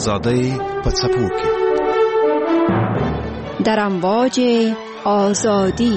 آزادی په څپو کې در امواج آزادی.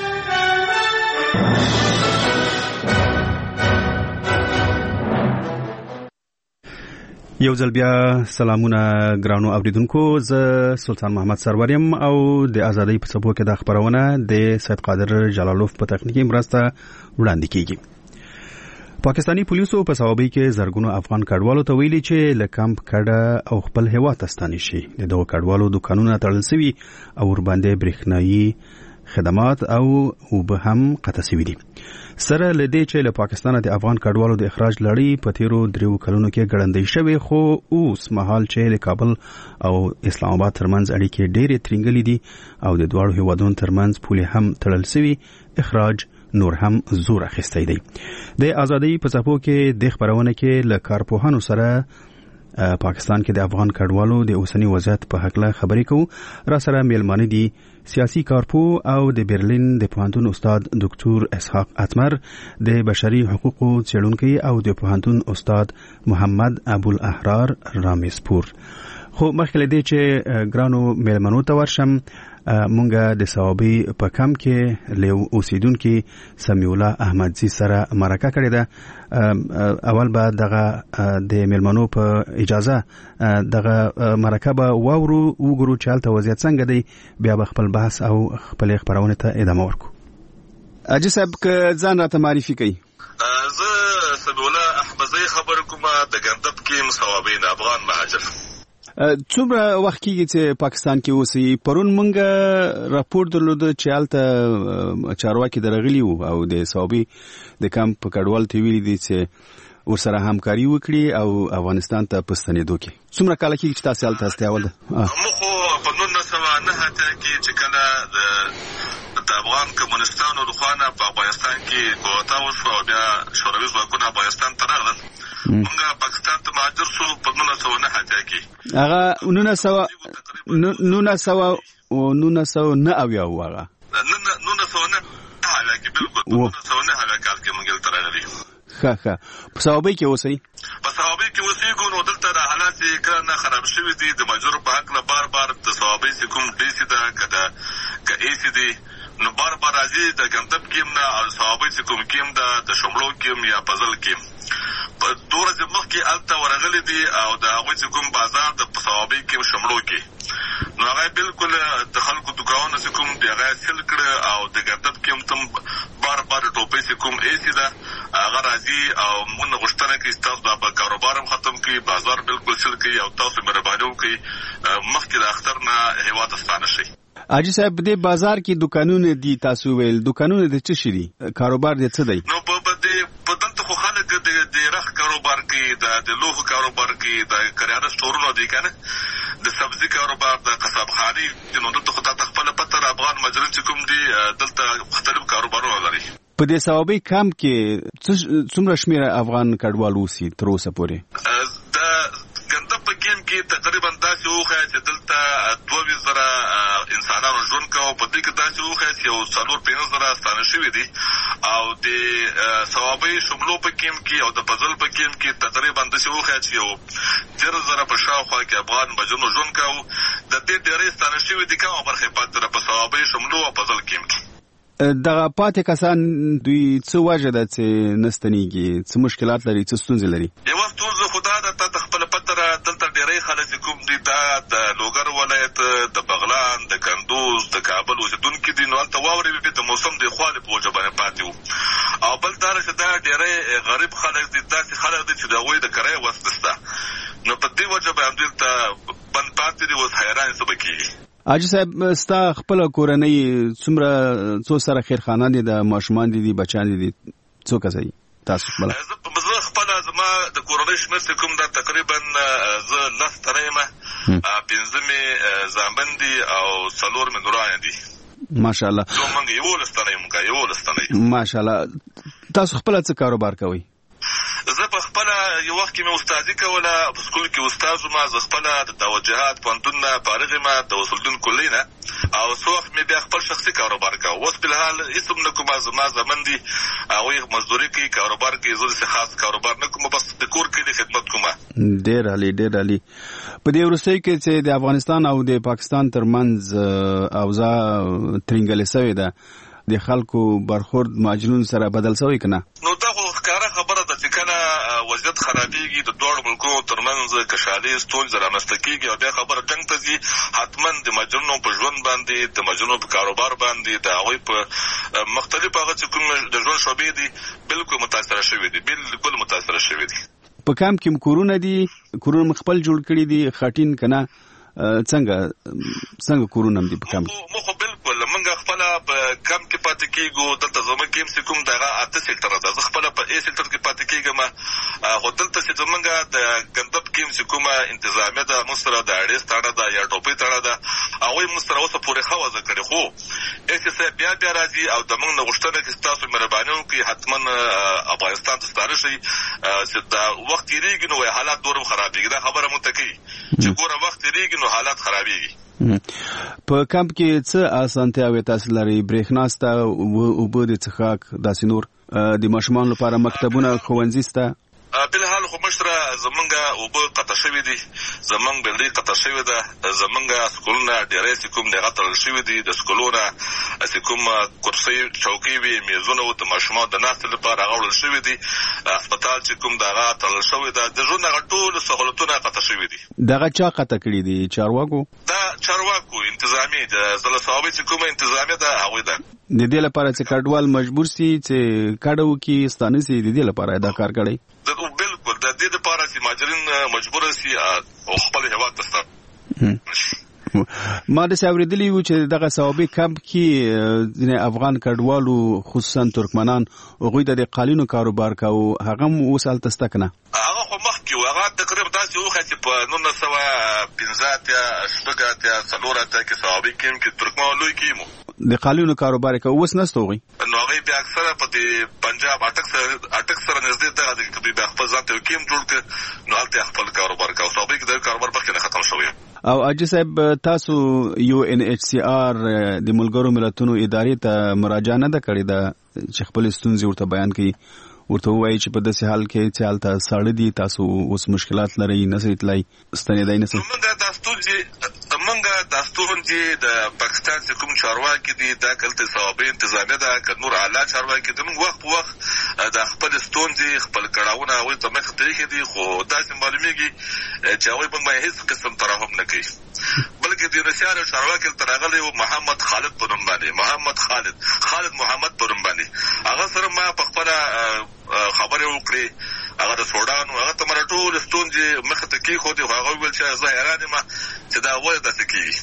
یو ځل بیا سلامونه ګرانو اوریدونکو، زه سلطان محمد سروریم او د آزادۍ په څپو کې د خبرونه د سید قادر جلالوف په تخنیکی مرسته وړاندې کیږي. پاکستانی پولیسو په صوابۍ کې زرګونو افغان کډوالو ته ویلي چې له کمپ کډه او خپل هیواد ته ستانه شي. دغه کډوالو دکانونه تړل شوي او ورباندې برېښنايي خدمات او به هم قطع شوي دي. سره لدې چې له پاکستانه د افغان کډوالو د اخراج لړۍ په تیرو 3 کلونو کې ګړندۍ شوې، خو اوس مهال چې له کابل او اسلام آباد ترمنځ اړیکې ډېرې ترنګلې دي او د دواړو هیوادونو ترمنځ پولې هم تړل شوي، اخراج نور هم زور اخیستی دی. د آزادۍ په څپو کې د خبرونه کې له کارپوهانو سره پاکستان کې د افغان کډوالو د اوسنی وضعیت په حق له خبرې کوو. را سره میلمانه دي سیاسي کارپو او د برلین د پوهنتون استاد ډاکټر اسحاق اتمر، د بشري حقوقو څېړونکی او د پوهنتون استاد محمد ابوالاحرار رامیزپور. خو مخکې له دې چې ګرانو میلمنو ته ورشم، مونږه د صوابۍ په کم کې له اوسیدونکو سمیع الله احمدزي سره مرکه کړې ده. اول به دغه د میلمنو په اجازه دغه مرکه به وګورو چې هلته وضعیت څنګه دی، بیا به خپل بحث او خپل خبرونه ته ادامه ورکو. اجي صاحب که ځان راته معرفي کړئ. زه سمیع الله احمدزي خبر کوم د ګندب کې صوابۍ د افغان مهاجر. څومره وخت کېږي چې پاکستان کې اوسئ؟ پرون مونږ راپور درلود چې هلته چارواکي درغلي وو او د صوابۍ د کمپ کډوال ته ویلي دي چې ورسره همکاري وکړي او افغانستان ته په ستنېدو کې. څومره کاله کېږي چې تاسو هلته هستئ؟ اول موږ خو په 1909 کې چې کله د افغان کمونستانو د خوا نه په افغانستان کې کوتا وشوه او بیا شوروي ځواکونه افغانستان ته راغلل، موږ پاکستان ته مهاجر شو په 1909 کې. هغه 1909 کې بالکل 1909 کال کې موږ تر راغلي. ښه په صوابۍ کې اوسئ؟ په صوابۍ کې اوسېږو. نو دلته د حالات کله خراب شوي دي د مهاجرو په حق له بار د صوابۍ چې کوم ډیسي ده که ایسي دي، نو بار راځي د ګندب کې هم نه او صوابۍ چې کوم کې هم ده د شملو کې هم یا پزل کې په 2 ورځې مخکې هلته ورغلي دي او د هغوی چې کوم بازار د صوابۍ کې شملو کې، نو هغه بالکل د خلکو دکانونه چې کوم دي هغه سیل کړه او د ګندب کې هم تم بار ټوپۍ چې کوم ایسي ده هغه راځي او موږ غوښتنه کوي ستاسو دا کاروبار هم ختم کړي، بازار بالکل سیل کړي او تاسو مهرباني وکړئ مخکې د اختر نه هېواد ته ستانه شئ. حاجي صاحب د بازار کې دکانونه دي، تاسو ویل دکانونه د څه شي دي؟ کاروبار د څه دی؟ نو په دلته خو خلک د رخ کاروبار کوي، د لوښو کاروبار کوي، د کریانه سټورونه دي کنه، د سبزي کاروبار، د قصابخاني. نو دلته خو تاسو خپل پته افغان مجرم چې کوم دي دلته مختلف کاروبارونه لري. په دې صوابۍ کمپ کې څومره شمېر افغان کډوال اوسي تر اوسه پورې؟ د ګندب په ګیم کې تقریبا داسې وښیه چې دلته 22,000 انسانانو ژوند کوي، په دې کې داسې وښیه چې 4-5,000 ستانه شوي دي او د صوابۍ شملو په ګیم کې او د پزل په ګیم کې تقریبا داسې وښیه چې 10,000 په شاوخوا کې افغان مجرمو ژوند کوي. د دې ډېرې ستانه شوي دي کومه برخه پاتې په صوابۍ شملو او پزل ګیم کې. دغه پاتې کسان دوی څه وجه ده چې نه ستنېږي؟ څه مشکلات لري؟ څه ستونزې لري؟ یوه ستونزه خو دا ده ته خپله پته ده دلته ډېری خلک چې کوم دي دا د لوګر ولایت، د بغلان، د کندوز، د کابل اوسېدونکي دي، نو هلته واورې د موسم د یخوالي په وجه باندې پاتې وو. او بل دا ده چې دا ډېری غریب خلک دي، داسې خلک دي چې د هغوی د کرایې وس نشته، نو په دې وجه باندې همدلته بند پاتې دي. اوس حیران څه به کېږي. حاجي صاحب ستا خپله کورنۍ څو سره خیرخانه دي، د ماشومان دي بچیان دي، څو کسه دي تاسو خپله؟ زه خپله زما د کورنۍ شمېر چې کوم دا تقریبا زه 10 تنه یم، 5 مې زامن دي او 4 مې نورانې دي. ماشاءالله. موږ 11 تنه یو. ماشاءالله. تاسو خپله څه کاروبار کوئ؟ زه په خپله یو وخت کې مې استادي کوله، په سکول کې استاد وم. زه خپله د توجهات پوهنتون نه فارغ یم، د اصولدین کلي نه. او څو وخت مې بیا خپل شخصي کاروبار کا. اوس په حال هیڅ نه کوم زما زمن دي او مزدوري کوي کاروبار کوي زه خاص کاروبار نه کوم بس د کور کې خدمت کوم. ډېر علي په دې ورسې کې چې د افغانستان او د پاکستان ترمنځ اوضاع ترنګلې شوې ده د خلکو برخورد ماجنون سره بدل شوی کنه. نو دا خو ښکاره خبره ده چې کله وضعیت خرابېږي د دوه ملکونو ترمنځ کشالې ستونزې رامنځته کېږي او بیا خبره جنګ ته ځي، حتما د مجرمینو په ژوند باندې د مجرمینو په کاروبار باندې د هغوی په مختلف هغه چې کوم د ژوند شعبې دي بالکل متاثره شوي دي، بالکل متاثره شوي دي. په کام کې کورونه دي، کورونه خپل جوړ کړي دي خاطین کنه څنګه کورونه دي په کام کې؟ مخ بالکل موږ خپل په کام کې پاتې کېږو. دلته زموږ کیم چې کوم دغه 8 سېکټر ده، زه خپل په A سېکټر کې پاتې کېږم. خو دلته چې زموږ د ګندب کیم چې کومه انتظامیه ده موږ سره د اړیس تړه ده یا ټوپۍ تړه ده هغوی موږ سره اوسه پورې ښه وضع کړې. خو ایس صاحب بیا راځي او د موږ نه غوښتنه کوي ستاسو مهرباني وکړئ حتما افغانستان ته ستاره شئ چې دا وخت تېرېږي نو حالات نور هم خرابېږي. دا خبره مونږ ته کوي چې ګوره وخت تېرېږي نو حالات خرابېږي. په کمپ کې څه اسانتیاوې تاسو لرئ؟ برېښنا شته، اوبه د څښاک، داسې نور د ماشومانو لپاره مکتبونه، ښوونځي شته؟ بالحال خو مشره زمونږ اوبه قطع شوي دي، زمونږ بلډۍ قطع شوې ده، زمونږ سکولونه ډېری چې کوم دغه تړل شوي دي، د سکولونه چې کوم کرسۍ چوکۍ وي میزونه و د ماشومانو د ناستې لپاره هغه وړل شوي دي، هسپتال چې کوم دغه تړل شوی ده، د ژوند هغه ټول سهولتونه قطع شوي دي. دغه چا قطع کړي دي؟ چارواکو؟ دا چارواکو انتظامي د ضلع صوابۍ چې کومه انتظامیه ده هغوی ده. د دې لپاره چې کډوال مجبور سي چې کډه وکړي ستانه سي، د دې لپاره دا کار کړی؟ بالکل د دې لپاره چې مهاجرین مجبور سي او خپل هېواد ته ستانه. ما د اوریدلی و چې دغه صوابۍ کمپ کې ځینې افغان کډوالو خصوصا ترکمنان هغوی د قالینو کاروبار کاوه، هغه هم اوس هلته شته که نه؟ هغه خو مخکې و، هغه تقریبا داسې وښه چې په 1915 څلور کې صوابۍ کیم کې ترکمن لوی کیم د قالینو کاروبار یې کوه، اوس نشته هغوی؟ نو هغوی بیا اکثره په د پنجاب اټک سره نږدې دغه دی که دوی بیا خپل ځان ته یو کیم جوړ کړه نو هلته یې خپل کاروبار کوه. صوابۍ کې د کاروبار مخکې نه ختم شوی. او حاجي صاحب تاسو UNHCR د ملګرو ملتونو ادارې ته مراجعه نه ده کړې ده چې خپل ستونزې ورته بیان کړي، ورته ووایي چې په داسې حال کې چې هلته ساړه دي، تاسو اوس مشکلات لرئ، نسئ تلای، ستنېدای نسئ؟ موږ دا ستونزې د پاکستان چې کوم چارواکي دي دا کلته صوابۍ انتظامیه ده که نور اعلی چارواکي دي، موږ وخت په وخت د خپل ستونزې خپل کړاوونه هغوی ته مخ ته ایښي دي، خو داسې معلومېږي چې هغوی موږ باندې هېڅ قسم ترحم نه کوي. بلکې د یونسیار یو چارواکي دلته راغلی و محمد خالد په نوم باندې، خالد محمد په نوم باندې، هغه سره ما په خپله خبرې وکړې، هغه د سوډان و، هغه ته ما ټولې ستونزې مخې ته کېښودې، خو هغه وویل چې زه حیران یم چې دا ولې داسې کېږي.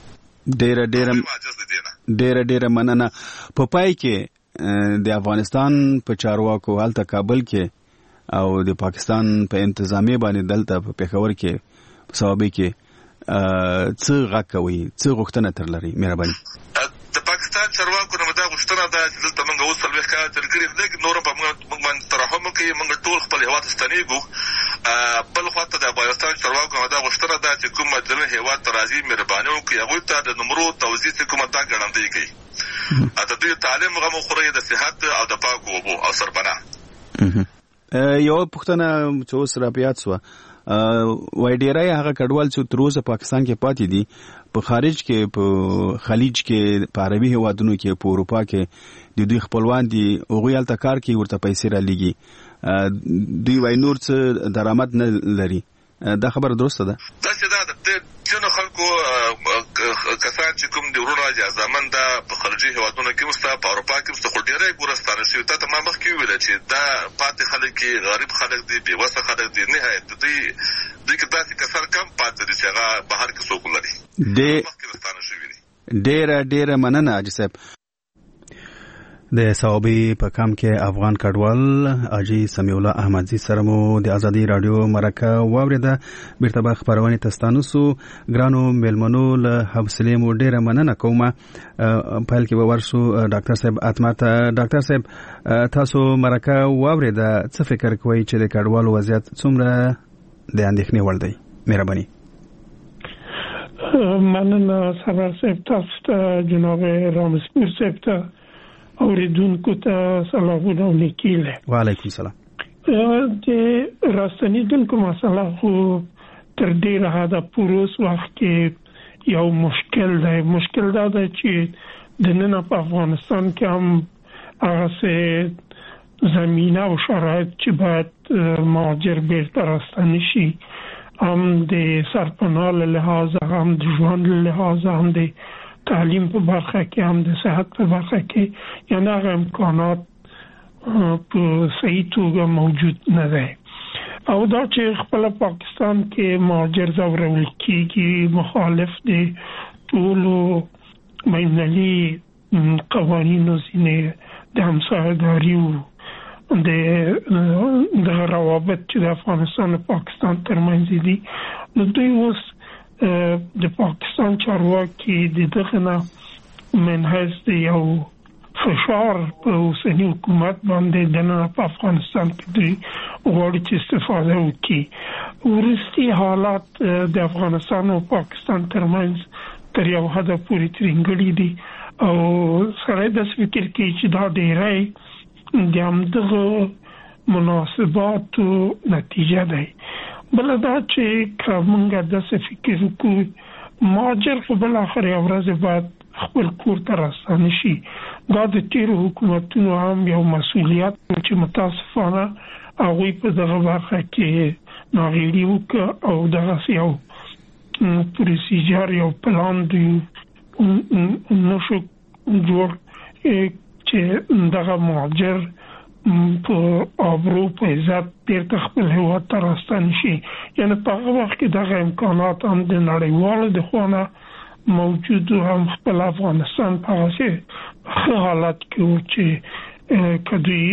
ډېره مننه. په پای کې د افغانستان په چارواکو هلته کابل کې او د پاکستان په انتظامیه باندې دلته په پېښور کې په صوابۍ کې څه غږ کوئ، څه غوښتنه تر لرئ؟ مهرباني. د پاکستان چارواکو نه دا غوښتنه ده چې دلته موږ اوس 40 کاله تېر کړي، لیکن نور په موږ باندې ترحم وکړي، موږ ټول خپل هېواد ته ستنېږو. بل خوا ته د افغانستان چارواکو نه دا غوښتنه ده چې کوم مجرمین هېواد ته راځي مهرباني وکړي، هغوی ته د نمرو توزیع چې کومه دا ګړندۍ کوي، د دوی تعلیم غم وخورئ، د صحت او د پاکو اوبو او سرپناه. یوه پوښتنه چې اوس راپیاد شوه، وایي ډېری هغه کډوال چې تر اوسه پاکستان کې پاتې دي په خارج کې، په خلیج کې، په عربي هېوادونو کې، په اروپا کې د دوی خپلوان دي، هغوی هلته کار کوي، ورته پیسې رالیږي، دوی وایي نور څه درآمد نه لري. دا خبره درسته ده؟ داسې ده د ځینو خلکو کسان چې کوم د وروڼه جازمن ده په خارجي هېوادونو کې هم شته، په اروپا کې هم شته، خو ډېری ګوره ستانه شوي. تا ته ما مخکې وویله چې دا پاتې خلک کې غریب خلک دي، بېوسه خلک دي، نهایت دوی کې داسې کسان کم پاتې دي چې هغه بهر کې څوک لري، مخکې ستانه شوي دي. ډېره مننه حاجي صاحب. د صوابۍ په کام کې افغان کډوال حاجي سمیع الله احمدزي سره مو د ازادي رادیو مرکه واورېده. بیرته به خپرونې ته ستانه سو. ګرانو میلمنو له حوصلې مو ډېره مننه کومه. پیل کې به ورسو ډاکټر صاحب اتمه ته. ډاکټر صاحب تاسو مرکه واورېده، څه فکر کوئ چې د کډوالو وضعیت څومره د اندېښنې وړ دی؟ مهرباني. مننه سرور صاحب، تاسو ته جناب رامسپور صاحب ته اوریدونکو ته سلامونه ولیکله. وعلیکم السلام. د راستنیدونکو مسله خو تر ډیره حده پوروس وخت کې یو مشکل دا ده چې د نن په افغانستان کې هم هغه زمینه او شرایط چې باید مهاجر بیرته راستنی شي، هم د سرپناه له لحاظه، هم د ژوند له لحاظه، هم د تعلیم په برخه کې، هم د صحت په برخه کې، یعنی هغه امکانات په صحیح توګه موجود نه دی. او دا چې خپل پاکستان کې مهاجر ځورول کېږي مخالف دي ټولو بینالمللي قوانینو ځینې د همسایه‌داري او د روابط چې د افغانستان او پاکستان ترمنځ دي، نو دوی اوس د پاکستان چارواکي د دغه نه منحص د یو فشار په اوسني حکومت باندې د نن په افغانستان کې دوی غواړي چې استفاده وکړي. وروستي حالات د افغانستان او پاکستان ترمنځ تر یو حده پورې ترنګړي دي او سره د فکر کې چې دا ډیری د همدغه مناسباتو نتیجه ده. بل دا چې کومه د فکر وکړو مهاجر خو بل اخر یو ورځ بعد خپل کور ته راستنی شي. دا د تیرو حکومتونو هم یو مسؤلیت چې متاسفانه هغه په دغه برخه کې ناغېړي وکړه او دغه یو پروسیجر یو پلان دی نشو جوړ چې دغه مهاجر په ابرو په عزت بیرته خپل هیواد ته راستنی شي. یعنی په هغه وخت کې دغه امکانات هم د نړیوالو د خوانه موجود هم خپل افغانستان په هغه حالت کې چې کدی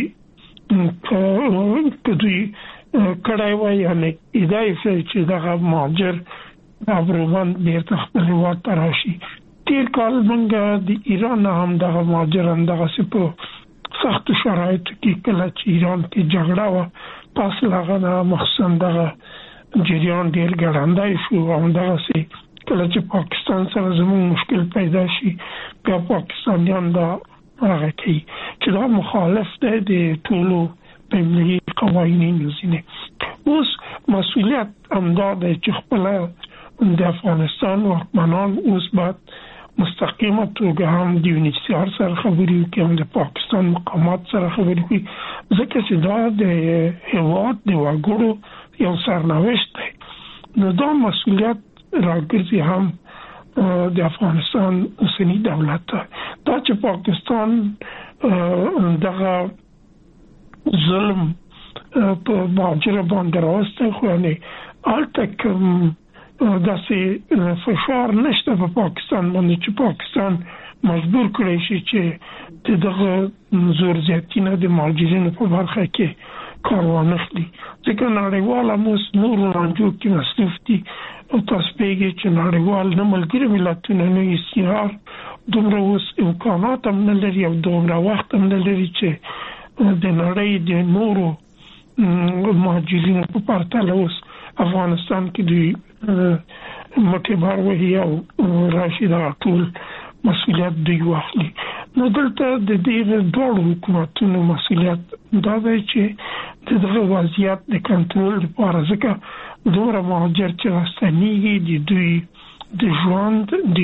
کړای وای، یعنی ادعای چې دغه مهاجر ابروان بیرته خپل هیواد ته راشي. تیر کال موږ د ایران هم دغه مهاجران دغه په سخت شرایطو کې کله چې ایران کې جګړه و پس هغه مخصوصا دغه جریان ډیر ګړندای شو او دغه کله چې پاکستان سره زموږ مشکل پیدا شي بیا پاکستانیان دا هغه کوي چې دا مخالف دی د ټولو بینالمللي قوانینو ځینې. اوس مسؤلیت همدا دی چې خپل د افغانستان واکمنان اوس باید مستقیمه توګه هم د یونیسیار سره خبرې وکړي، هم د پاکستان مقامات سره خبرې وکړي، ځکه چې دا د هیواد د وګړو یو سرنوشت دی. نو دا مسؤلیت راګرځي هم د افغانستان اوسنی دولت ته. دا چې پاکستان دغه ظلم په مهاجر باندې راوسته، خو یعنی هلته کوم داسې فشار نشته په پاکستان باندې چې پاکستان مجبور کړی شي چې دغه زور زیاتینه د مهاجرینو په برخه کې کار وانخلي. ځکه نړیوال هم اوس نورو رانجو کې مصروف دي او تاسو پیږئ چې نړیوال نه ملګري ملتونه نه استعار دومره اوس امکانات هم نه لري او دومره وخت هم نه لري چې د نړۍ د نورو مهاجرینو په پرتله اوس افغانستان کې دوی مټې بار وهي او راشي دا ټول مسؤلیت دوی واخلي. نو دلته د دې دوه حکومتونو مسؤلیت دا دی چې دغه وضعیت د کنټرول لپاره، ځکه دومره مهاجر چې راستنیږي د دوی د ژوند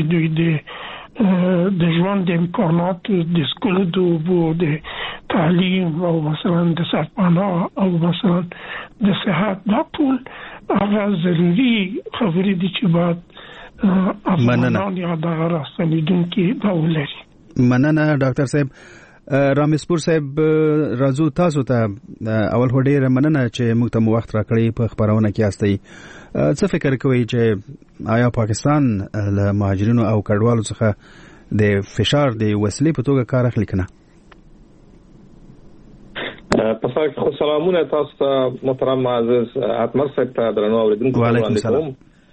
د امکاناتو د سکولو د اوبو د تعلیم او مثلا د سرپناه او مثلا د صحت دا ټول هغه ضروري خبرې دي چې باید افغانان یا دغه راستنیدونکي دا ولري. مننه ډاکټر صاحب. رامسپور صاحب راځو تاسو ته اول هډیر مننه چې موږ ته وخت راکړی په خبرونه کې یاستئ. څه فکر کوئ چې آیا پاکستان له مهاجرینو او کډوالو څخه د فشار د وسیلې په توګه کار اخلي کنه؟ پساک خو سلامونه تاسو ته محترم معزز اتمر صاحب ته درنو اوریدونکو. وعلیکم السلام.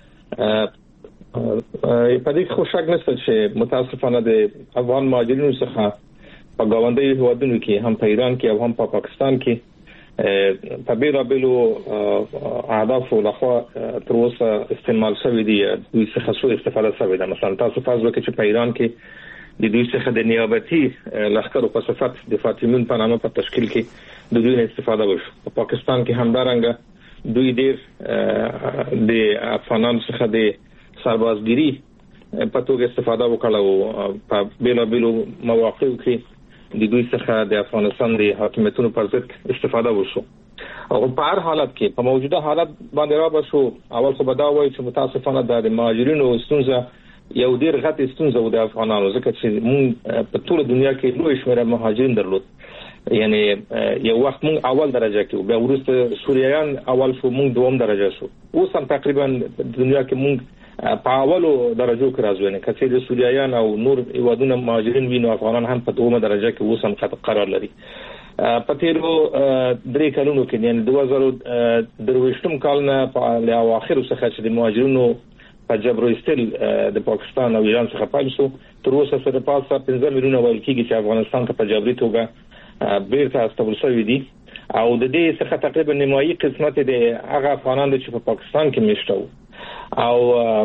په دې خو شک نشته چې متاسفانه د افغان مهاجرینو څخه په ګاونډي هیوادونو کې هم په ایران کې او هم په پاکستان کې په بیلابیلو اهدافو لخوا تر اوسه استعمال شوی دی دوی څخه څو استفاده شوی ده. مثلا تاسو فرض وکړئ چې په ایران کې د دوی څخه د نیابتي لښکرو په صفت د فاطمیون په نامه په تشکیل کې د دوی نه استفاده وشو. په پاکستان کې همدارنګه دوی ډېر د افغانانو څخه د سربازګيري په توګه استفاده وکړه او په بیلابیلو مواقعو کې د دوی څخه د افغانستان د حاکمیتونو پر ضد استفاده وشو. او په هر حالت کې په موجوده حالت باندې را بشو اول خو بدا وایي چې متاسفانه د مهاجرینو ستونزه یو ډیر غټ ستونزه و د افغانانو، ځکه چې موږ په ټول دنیا کې لوی شمېر مهاجرین درلود. یعنی یو وخت موږ اول درجه کې بیا ورسته سوریایان اول شو، موږ دوم درجه شو. اوس هم تقریبا دنیا کې موږ په اولو درجو کې راځو. نه کله چې سوریایان او نور ایوادونه مهاجرین وینو، افغانان هم په دومره درجه کې اوس هم قرار لري. په تیرو 3 کلونو کې یعنی 2023 کال نه په اواخر څخه چې د مهاجرینو په جبر ایستل د پاکستان او ایران څخه پیل شو، تر اوسه سره پاسه 15 میلیونه ویل کېږي چې افغانستان ته په جبري توګه بیرته استول شوی دي. او د دې څخه تقریبا نیمایي قسمت د هغه افغانان چې په پاکستان کې میشته او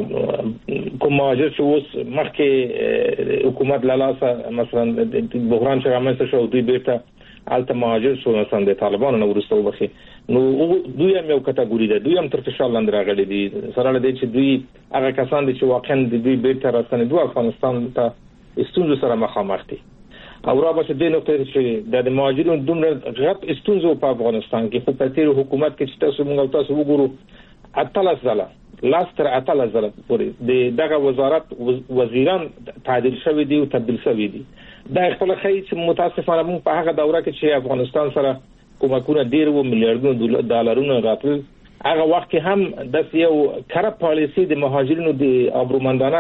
کوم مهاجر چې اوس مخکې حکومت لاسه مثلا د بحران چې رامنځته شو دوی بیرته الته مهاجر شو، مثلا د طالبانو نه ورسته وبخي نو دوی هم یو کټګوري ده، دوی هم تر فشار لاندې راغلي دي. سره له دې چې دوی هغه کسان دي چې واقعا د دوی بیرته راستنېدو افغانستان ته ستونزو سره مخامخ دي. او را باشه د نقطه چې د مهاجرینو دومره غټ ستونزو په افغانستان کې خو په تیر حکومت کې چې تاسو وګورو اتلس ځله لاستر اتلس ځله پورې دغه وزارت وزیران تعدیل شوی دي او تبدیل شوی دي. دا خپل خی چې متاسفانه موږ په هغه دوره کې چې افغانستان سره کومکونه ډیر و میلیارډونو ډالرونو راتل، هغه وخت کې هم د یو کړه پالیسی د مهاجرینو د ابرومندانه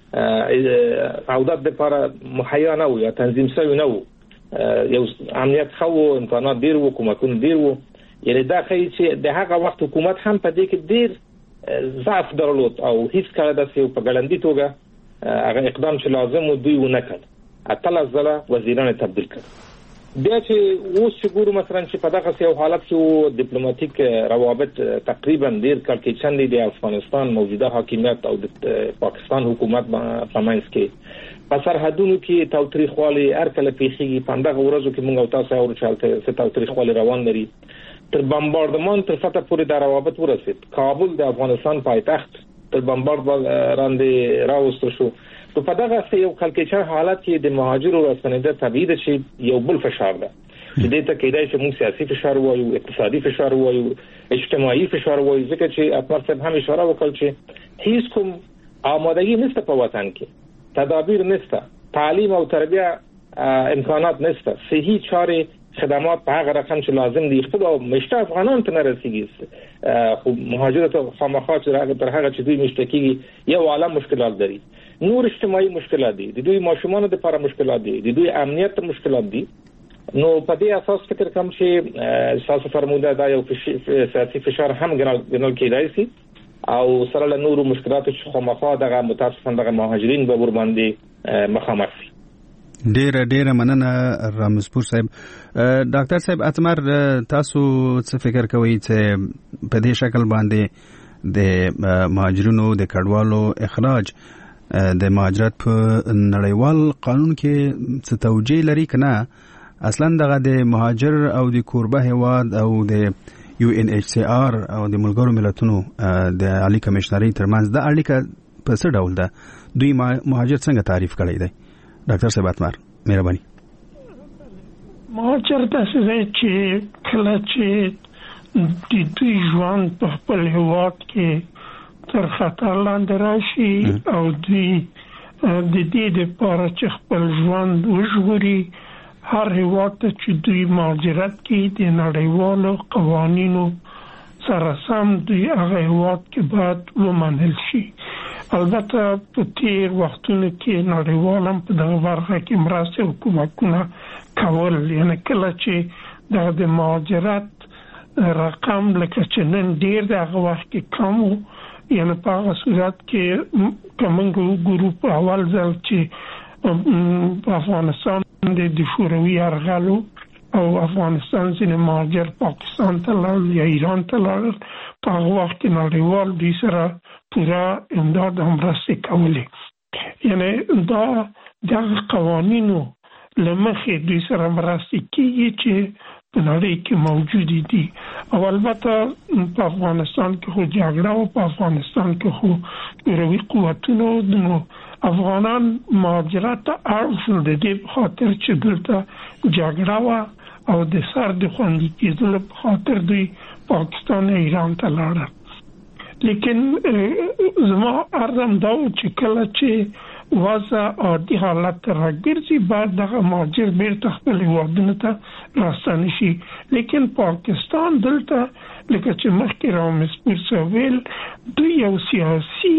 او د لپاره مهیا نه و یا تنظیم شوی نه و. یو امنیت خو امکانات ډیر و، کومکونه ډیر و. یعنی دا خی چې د هغه وخت حکومت هم په دې کې ډیر ضعف درلود او هیڅ کله د یو په ګړندی توګه هغه اقدام چې لازم و دوی ونه کړ. اتلس ځله وزیران تبدیل کړ. بیا چې اوس چې ګورو مثلا چې په دغه یو حالت کې ډیپلوماټیک روابط تقریبا ډیر کړکېچن دي د افغانستان موجوده حاکمیت او د پاکستان حکومت په منځ کې په سرحدونو کې تاوتریخوالي هر کله پیښیږي. په دغه ورځو کې موږ تاسو اورو چې تاوتریخوالي روان لري. تر بمباردمان تر فتره پورې د روابط ورسید. کابل د افغانستان پایتخت تر بمبارد باندې راوستل شو. په دغه یو کلکچر حالت کې د مهاجرو راستنېده طبيعي ده چې یو بل فشار ده چې دې ته کېدای شي موږ سیاسي فشار وایو، اقتصادي فشار وایو، اجتماعي فشار وایو، ځکه چې اکبر صاحب هم اشاره وکړ چې هیڅ کوم آمادگی نشته په وطن کې، تدابیر نشته، تعلیم او تربیه امکانات نشته، صحي چارې خدمات په هغه رقم چې لازم دي خپل مشته افغانان ته نه رسیږي. خو مهاجرت خامخا چې تر هغه چې دوی مشتکي یو عالم مشکلات لري، نور اجتماعي مشکلات دي، د دوی ماشومان لپاره مشکلات دي، د دوی امنیت مشکلات دي. نو په دې اساس فکر کوم چې تاسو فرموده دا یو سیاسي فشار هم ګڼل کېدای شي او سره له نورو مشکلاتو چې خامخا دغه متاسفانه دغه مهاجرین به ور باندې مخامخ شي. ډیره مننه رامزپور صاحب. ډاکټر صاحب اتمر تاسو څه فکر کوئ چې په دې شکل باندې د مهاجرینو د کډوالو اخراج د مهاجرت په نړیوال قانون کې څه توجیه لري کنه؟ اصلا دغه د مهاجر او د کوربه هواد او د UNHCR او د ملګرو ملتونو د عالی کمشنري ترمنځ د اړیکه په څه ډول ده؟ دوی مهاجر څنګه تعریف کړی دی؟ ډاکټر صاحب اتمر مهرباني. مهاجر داسې دی چې کله چې د دوی ژوند په خپل هیواد کې تر خطر لاندې راشي او دوی د دې لپاره چې خپل ژوند وژغوري هر هیواد ته چې دوی مهاجرت کوي د نړیوالو قوانینو سره سم دوی هغه هیواد کې باید ومنل شي. البته په تیر وختونو کې نړیوال هم په دغه برخه کې مرسته او کومکونه کول، یعنی کله چې د مهاجرت رقم لکه چې نن ډیر دغه وخت کې کم و، یعنی په هغه صورت کې کومنګ ګروپ اول ځل چې په افغانستان د شوروي یرغلو او افغانستان ځینې مهاجر پاکستان ته لاړل یا ایران ته لاړل په هغه وخت کې نړیوال دوی سره پوره امداد هم مرستې کولې. یعنی دا دغه قوانینو له مخې دوی سره مرستې کېږي چې په نړۍ کې موجود دي. او البته په افغانستان کې خو جګړه او په افغانستان کې خو روي قوتونو نو افغانان مهاجرت ته اړ شول د دې خاطر چې دلته جګړه وه او د سر د خوندي کېدو په خاطر دوی پاکستان او ایران ته لاړل. لیکن زما عرضم دا و چې کله چې وضع عادي حالت ته راګرځي بعد دغه مهاجر بیرته خپل هیوادونو ته راستانه شي. لیکن پاکستان دلته لکه چې مخکې رامسپور ویل دوی یو سیاسي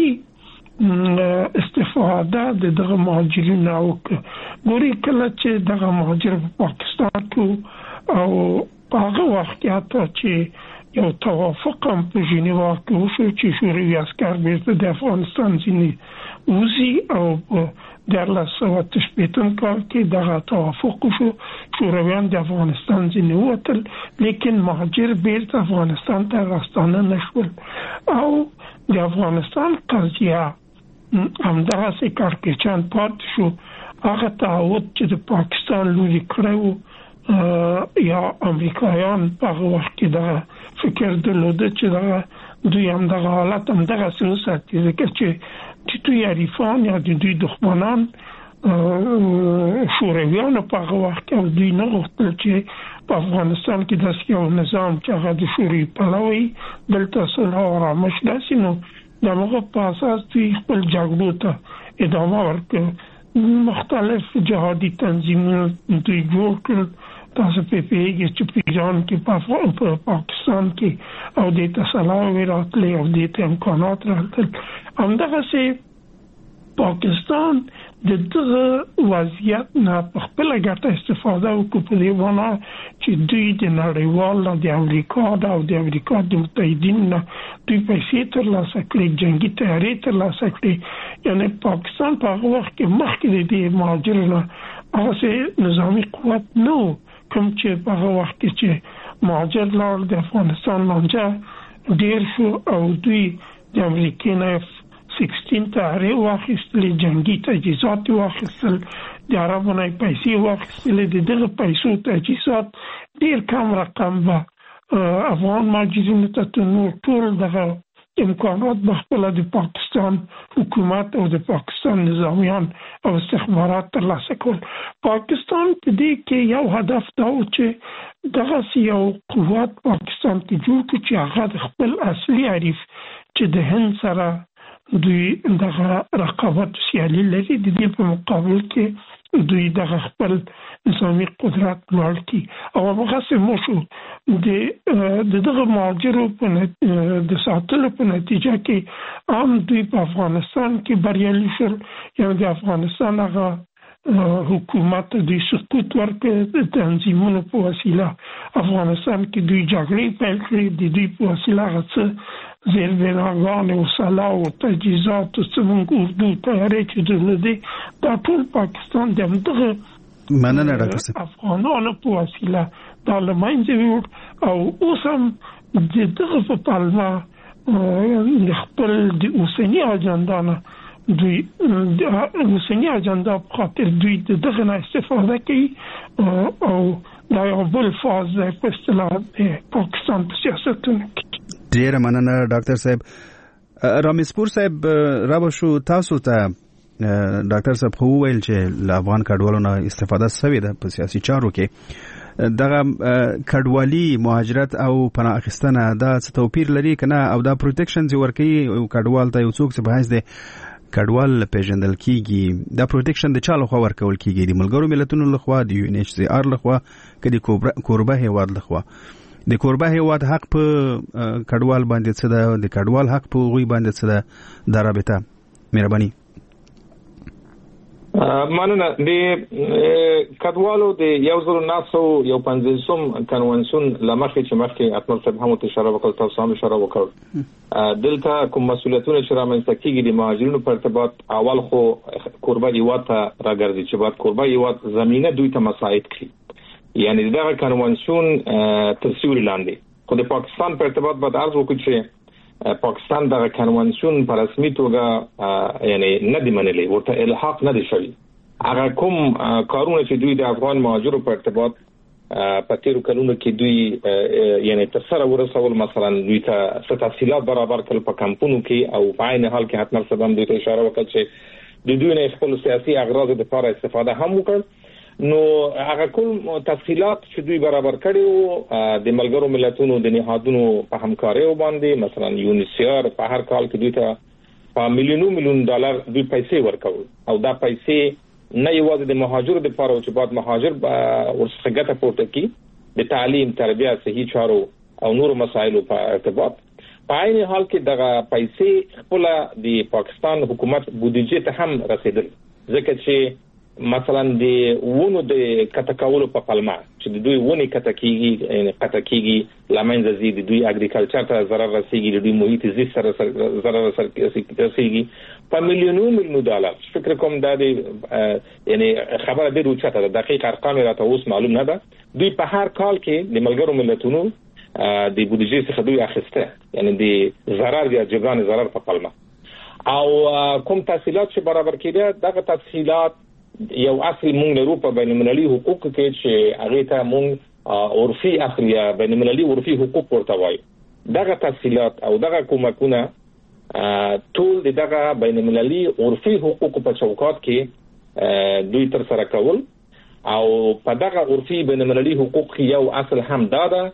استفاده دغه مهاجرینو وکړه. ګوري کله چې دغه مهاجر په پاکستان کې او هغه وخت حتی چې یو توافق هم په ژنیوا کې وشو چې شوروي عسکر بیرته د افغانستان ځینې وزي او د 1980 کال کې دغه توافق وشو شورویان د افغانستان ځینې ووتل لیکن مهاجر بیرته افغانستان ته راستانه نشول او د افغانستان قضیه همدغسې کړکېچن پاتې شو. هغه تعهد چې د پاکستان لوري کړی و یا امریکایان په هغه وخت کې دغه فکر درلوده چې دغه دوی هم دغه حالت هم دغسې وساتي ځکه چې دوی حریفان یا د دوی دښمنان شورویانو په هغه وخت کې او دوی نه غوښتل چې په افغانستان کې داسې یو نظام چې هغه د شوروي پلوی دلته صلح او آرامش داسې نو د هغه په اساس دوی خپل جګړو ته ادامه ورکړه. مختلف جهادي تنظیمونه دوی جوړ کړل. تاسو په پیګه چې په ایران کې په پاکستان کې او د تسلاوي راتلې او د امکانات راتل همدغه پاکستان د دغه وضعیت نه په خپل ګټه استفاده وکړي په دې باندې چې دوی د نړیوال د امریکا او د امریکا د متحدینو دوی پیسې ترلاسه کړي جنگي تیاری ترلاسه کړي. یعنی پاکستان په هغه وخت کې مخکې د مهاجرینو هغه نظامی قوت نو کوم چې په هغه وخت کې چې مهاجر لاړ د افغانستان لانجه ډیر شو او دوی د امریکا نه 16 تاره واخیستل جنگي تجهیزات واخیستل د عربو نه پیسې واخیستل د دغه پیسو تجهیزات ډیر کم رقم به افغان مهاجرینو ته نور ټول دغه امکانات بخپله د پاکستان حکومت او د پاکستان نظامیان او استخبارات ترلاسه کول. پاکستان په دې کې یو هدف دا و چې دغه یو قوت پاکستان کې جوړ کړي چې هغه خپل اصلي حریف چې د هند سره دوی دغه رقابت سیالي لري د دې په مقابل کې دوی دغه خپل نظامي قدرت لوړ کړي او هغه سمو شو دغه مهاجرو په د ساتلو په نتیجه کې عام دوی په افغانستان کې بریالي شول. یعنې د افغانستان هغه حکومت دوی سقوط ورکړ د تنظیمونو په وسیله افغانستان کې دوی جګړې پیل کړې د دوی په وسیله هغه څه زیربناګان او سلاح او تجهیزات او څومره اردو تیاری چې درلودې دا ټول پاکستان د همدغه مننه ډاکټر صاحب افغانانو په وسیله دا له منځه ویوړ او اوس هم دغه په پلمه خپل د اوسني اجنډا نه دوی اوسني اجنډا په خاطر دوی دغه نه استفاده کوي او دا یو بل فاز دی په اصطلاح پاکستان په سیاستونو کې. ډیره مننه ډاکټر صاحب. رامسپور صاحب رابشو تاسو ته ډاکټر صاحب خو ویل چې له افغان کډوالو نه استفاده شوې ده په سیاسي چارو کې دغه کډوالي مهاجرت او پناه اخیستنه دا څه توپیر لري کنه او دا پروټیکشن چې ورکوي کډوال ته یو څوک چې بحث دی کډوال پیژندل کیږي دا پروټیکشن د چا لخوا ورکول کیږي د ملګرو ملتونو لخوا د یو ان ایچ سی آر لخوا که د کوربه هیواد لخوا د کوربه هیواد حق په کډوال باندې څه ده د کډوال حق په غوي باندې څه ده دا رابطه مهرباني مننه د کډوالو د 1950 کنونسون لمخې چې مخکې اطمر صاحب هم اشاره وکړ تاسو هم اشاره وکړ دلته کوم مسؤلیتونه چې رامنځته کیږي د مهاجرینو په ارتباط اول خو کوربه هیواد ته راګرځي چې بعد کوربه هیواد زمينه دوی ته مساعد کړي یعنی دا کنوانسیون تر سیوري لاندې. خو د پاکستان په ارتباط باندې عرض وکړ چې پاکستان دا کنوانسیون په رسمي توګه یعنی نه دی منلې، ورته الحاق نه دی شوی. هغه کوم کارونه چې دوی د افغان مهاجرو په ارتباط په تیرو کلونو کې دوی یعنی تر سره ورسول، مثلا دوی ته تفصیلات برابر کړل په کمپونو کې، او په عین حال کې حتما صدام دوی ته اشاره وکړه چې د دوی نه خپل سیاسي اغراض لپاره استفاده هم وکړ. نو هغه کوم تفصیلات چې دوی برابر کړي د ملګرو ملتونو د نهادونو په همکارۍ باندې، مثلا یونیسیار په هر کال کې دوی ته په میلیون ډالر دوی پیسې ورکول، او دا پیسې نه یوازې د مهاجرو لپاره چې بعد مهاجر ورڅخه ګټه پورته کړي د تعلیم، تربیت، صحي چارو او نور مسایلو په ارتباط. په عین حال کې دغه پیسې خپل د پاکستان حکومت بودیجه ته هم رسیدل، ځکه چې مثلا د ونو د کټکولو په پلمه چې د دوی ونې کټکیږي لمنځه زی، د دوی اګریکلچر ته ضرر رسیږي، د دوی محیط زیست سره ضرر رسیږي په میلیونونو ډالر. فکر کوم دا د یعنی خبره ډېر اوچته ده، دقیق ارقام راته اوس معلوم نه ده. دوی په هر کال کې د ملګرو ملتونو د بودیجه څخه دوی اخیسته، یعنی د ضرر یا جبران ضرر په پلمه. او کوم تفصیلات چې برابر کړي دغه تفصیلات یو اصل مونږ لرو په بین المللي حقوق کې چې هغه ته مونږ عرفي اصل یا بین المللي عرفي حقوق ورته وایي. دغه تفصیلات او دغه کومکونه ټول دغه بین المللي عرفي حقوق په چوکاټ کې دوی تر سره کول، او په دغه عرفي بین المللي حقوق کې یو اصل هم دا ده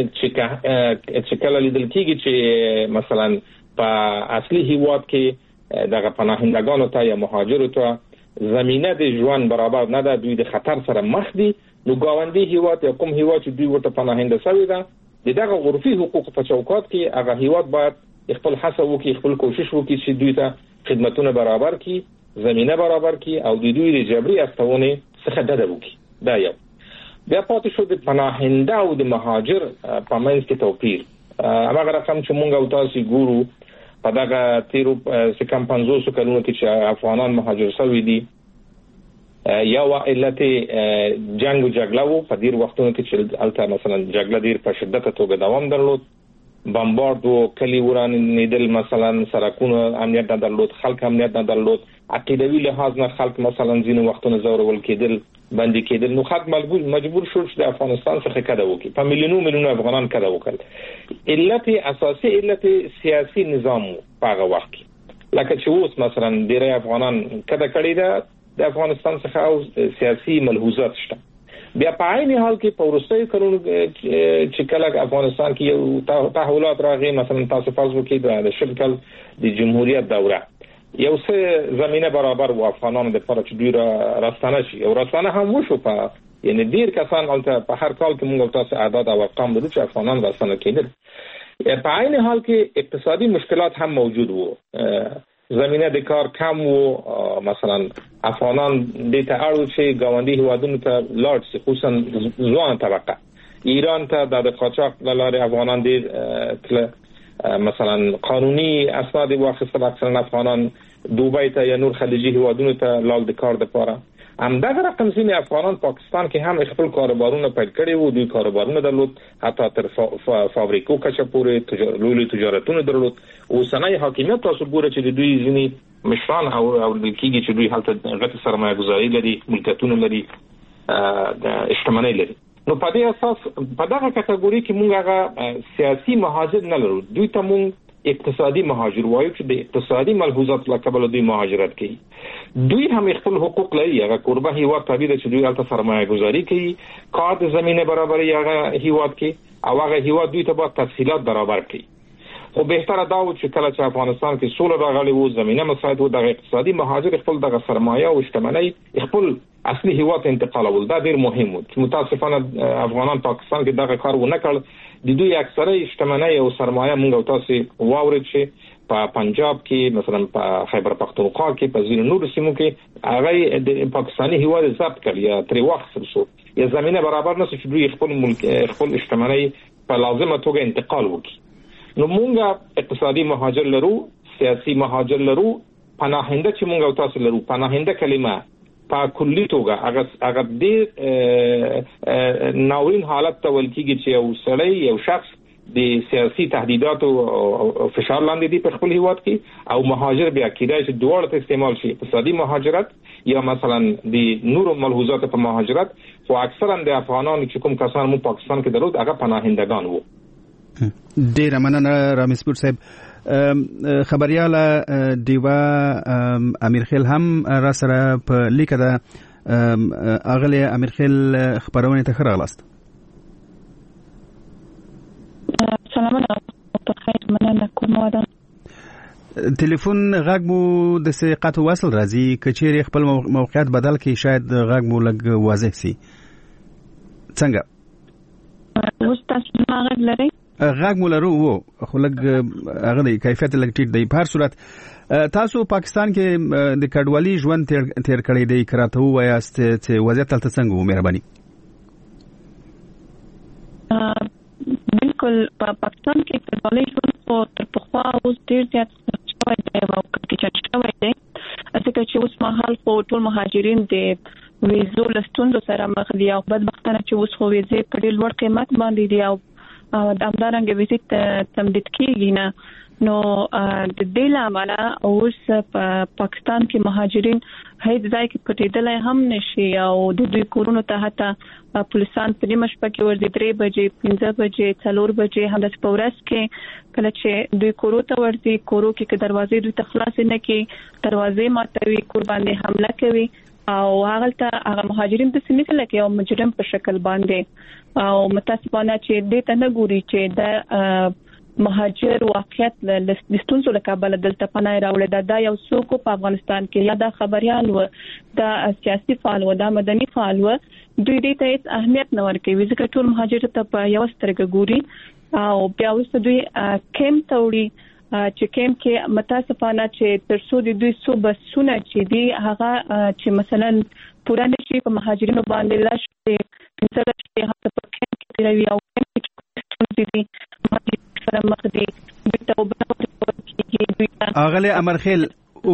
چې کله لیدل کېږي چې مثلا په اصلي هیواد کې دغه پناهندگانو ته یا مهاجرو ته زمینه د ژوند برابر نه ده، دوی د خطر سره مخ دي، نو ګاونډي هیواد یا کوم هیواد چې دوی ورته پناهنده شوی ده دغه عرفي حقوق په چوکاټ کې هغه هیواد باید خپل هڅه وکړي، خپل کوشش وکړي چې دوی ته خدماتونه برابر کړي، زمینه برابر کړي، او د دوی د جبري استونه څخه ډډه وکړي. دا یو. بیا پاتې شو د پناهنده او د مهاجر په منځ کې توپیر. هغه رقم چې مونږ او تاسو ګورو په دغه تیرو سکم 500 کلونو کې چې افغانان مهاجر شوي دي، یا علت جنگ او جګړه وو. په ډیر وختونو کې چې البته مثلا جګړه ډیر په شدت توګه دوام درلود، بمبارد او کلی ورانېدل، مثلا سرکونه امنیت نه درلود، خلک امنیت نه درلود، عقیدوي لحاظ نه خلک مثلا ځینو وختونو زورول کېدل، باندې کېدل، نو خلک مجبور شول چې د افغانستان څخه کډه وکړي. په میلیونونو افغانان کډه وکړل. علت اساسي علت سیاسي نظام په هغه وخت کې، لکه چې اوس مثلا ډېر افغانان کډه کړي ده د افغانستان څخه، او سیاسي ملحوظات شته. بیا په عین حال کې په وروستیو کلونو چې کله افغانستان کې یو تحولات راغی، مثلا تاسو فرض وکړئ د شل کال د جمهوریت دوره یو څه زمينه برابر و افغانانو د لپاره چې دوی راستانه شي، او راستانه هم وشو. په یعنی ډیر کسان البته په هر کال کې موږ تاسو اعداد او ارقام لرو چې افغانان راستانه کېدل. په عین حال کې اقتصادي مشکلات هم موجود وو، زمينه د کار کم وو، مثلا افغانان د ته اړو چې ګاونډي هیوادونو ته لاړ شي، خصوصا ځوان طبقه ایران ته د قاچاق لاره افغانان دي، مثلا قانوني اسناد واخیستل، اکثرا افغانان دوبۍ ته یا نور خلیجي هیوادونو ته لاړ د کار لپاره. همدغه رقم ځینې افغانان پاکستان کې هم خپل کاروبارونه پیل کړي وو، دوی کاروبارونه درلود، حتی تر فابریکو کچه پورې لوی تجارتونه درلود. اوسنۍ حاکمیت تاسو ګورئ چې دوی ځینې مشران او کېږي چې دوی هلته غټه سرمایه گذاري لري، ملکیتونه لري، شتمنۍ لري. نو په دې اساس په دغه کټګوري کې موږ هغه سیاسي مهاجر نه لرو، دوی ته موږ اقتصادي مهاجر وایو چې د اقتصادي ملحوظات لکه دوی مهاجرت کوي. دوی هم خپل حقوق لري، هغه قربه هیواد تابع دي چې دوی هلته سرمایه گذاري کوي، کار د زمينه برابري هغه هیواد کې، او هغه هیواد دوی ته باید تفصیلات برابر کړي. خو بهتره دا و چې کله چې افغانستان کې سوله راغلی وو، زمينه مساعد وو، د اقتصادي مهاجر خپل دغه سرمایه او شتمنۍ خپل اصلي هیواد انتقالول. دا ډیر مهم و. متاسفانه افغانان پاکستان کې دغه کار ونه کړ. د دوی اکثره شتمنۍ او سرمایه موږ او تاسو واورید چې په پنجاب کې، مثلا په خیبر پختونخوا کې، په ځینو نورو سیمو کې هغه د پاکستاني هیواد ضبط کړ یا تر واخیستل شو، یا زمينه برابر نه شو چې دوی خپل ملک خپل شتمنۍ په لازمه توګه انتقال وکړي. نو مونږه اقتصادي مهاجر لرو، سیاسي مهاجر لرو، پناهنده چې مونږ او تاسو لرو. پناهنده کلمه په کلی توګه هغه د ناورین حالت ته ولکېږي چې یو سړی یو شخص د سیاسي تهدیدات او فشار لاندې دی په خپل هیواد کې او مهاجر بیا کېدای شي دواړه ته استعمال شي اقتصادي مهاجرت یا مثلا د نورو ملحوظات په مهاجرت خو اکثرا د افغانانو چې کوم کسان مو پاکستان کې درود هغه پناهندگان وو. ډیر مننه رامز پور صاحب. خبرياله دیوا امیرخیل هم را سره په لیکه ده. اغلی امیرخیل خبرونه ته خراغلاست. سلام علیکم خیر مننه کوم ودا ټلیفون غږ مو د سقط وصل راځي کچېری خپل موقعیت بدل کی شاید غږ مو لګ واضح سي څنګه اوس تاسو ما غږ لري غږ مو لرو وو خو لګ هغه د کیفیت لګ ټیټ دی په هر صورت تاسو پاکستان کې د کډوالي ژوند تیر کړی دی کراته وایاست چې وضعیت تل څنګه و مهرباني بالکل پاکستان کې کډوالي ژوند او تر پخوا اوس ډیر زیات شوی دی او کې شوی دی ځکه چې اوس مهال په ټول مهاجرین د ویزو لستوندو سره مخ دي او بدبختانه چې اوس خو ویزې په ډیر لوړ قیمت باندې دي او د همدارنګه ویزې تمدید کیږي نه نو د دې لامل اوس په پاکستان کې مهاجرین هیڅ ځای کې پټېدلای هم نشي او د دوی کورونو ته حتی پولیسان په نیمه شپه کې ورځي 3 بجې 15 بجې 4 بجې همداسې په ورځ کې کله چې دوی کورو ته ورځي کورو کې دروازې دوی ته خلاص نه کی دروازې ماتوي کور باندې حمله کوي او هغه مهاجرین د سیمې لکه یو مجرم په شکل باندې او متاسفانه چې دې ته نه ګوري چې د مهاجر واقعیت لستونزو له کابل دلته پناه راوړل دا یو څوک په افغانستان کې یا د خبريال و د سیاسي فعال و د مدني فعال و دوی دې ته هیڅ اهمیت نه ورکوي ځکه ټول مهاجر ته په یو سترګه ګوري او بیا وروسته دوی کیم توړي چې کیم کې متاسفانه چې ترڅو د دوی صوبسونه چې دی هغه چې مثلا پوره نشي په مهاجرینو باندې لاش مثلا چې هغه په کیم کې دی او کیم کې دي اغلی امرخیل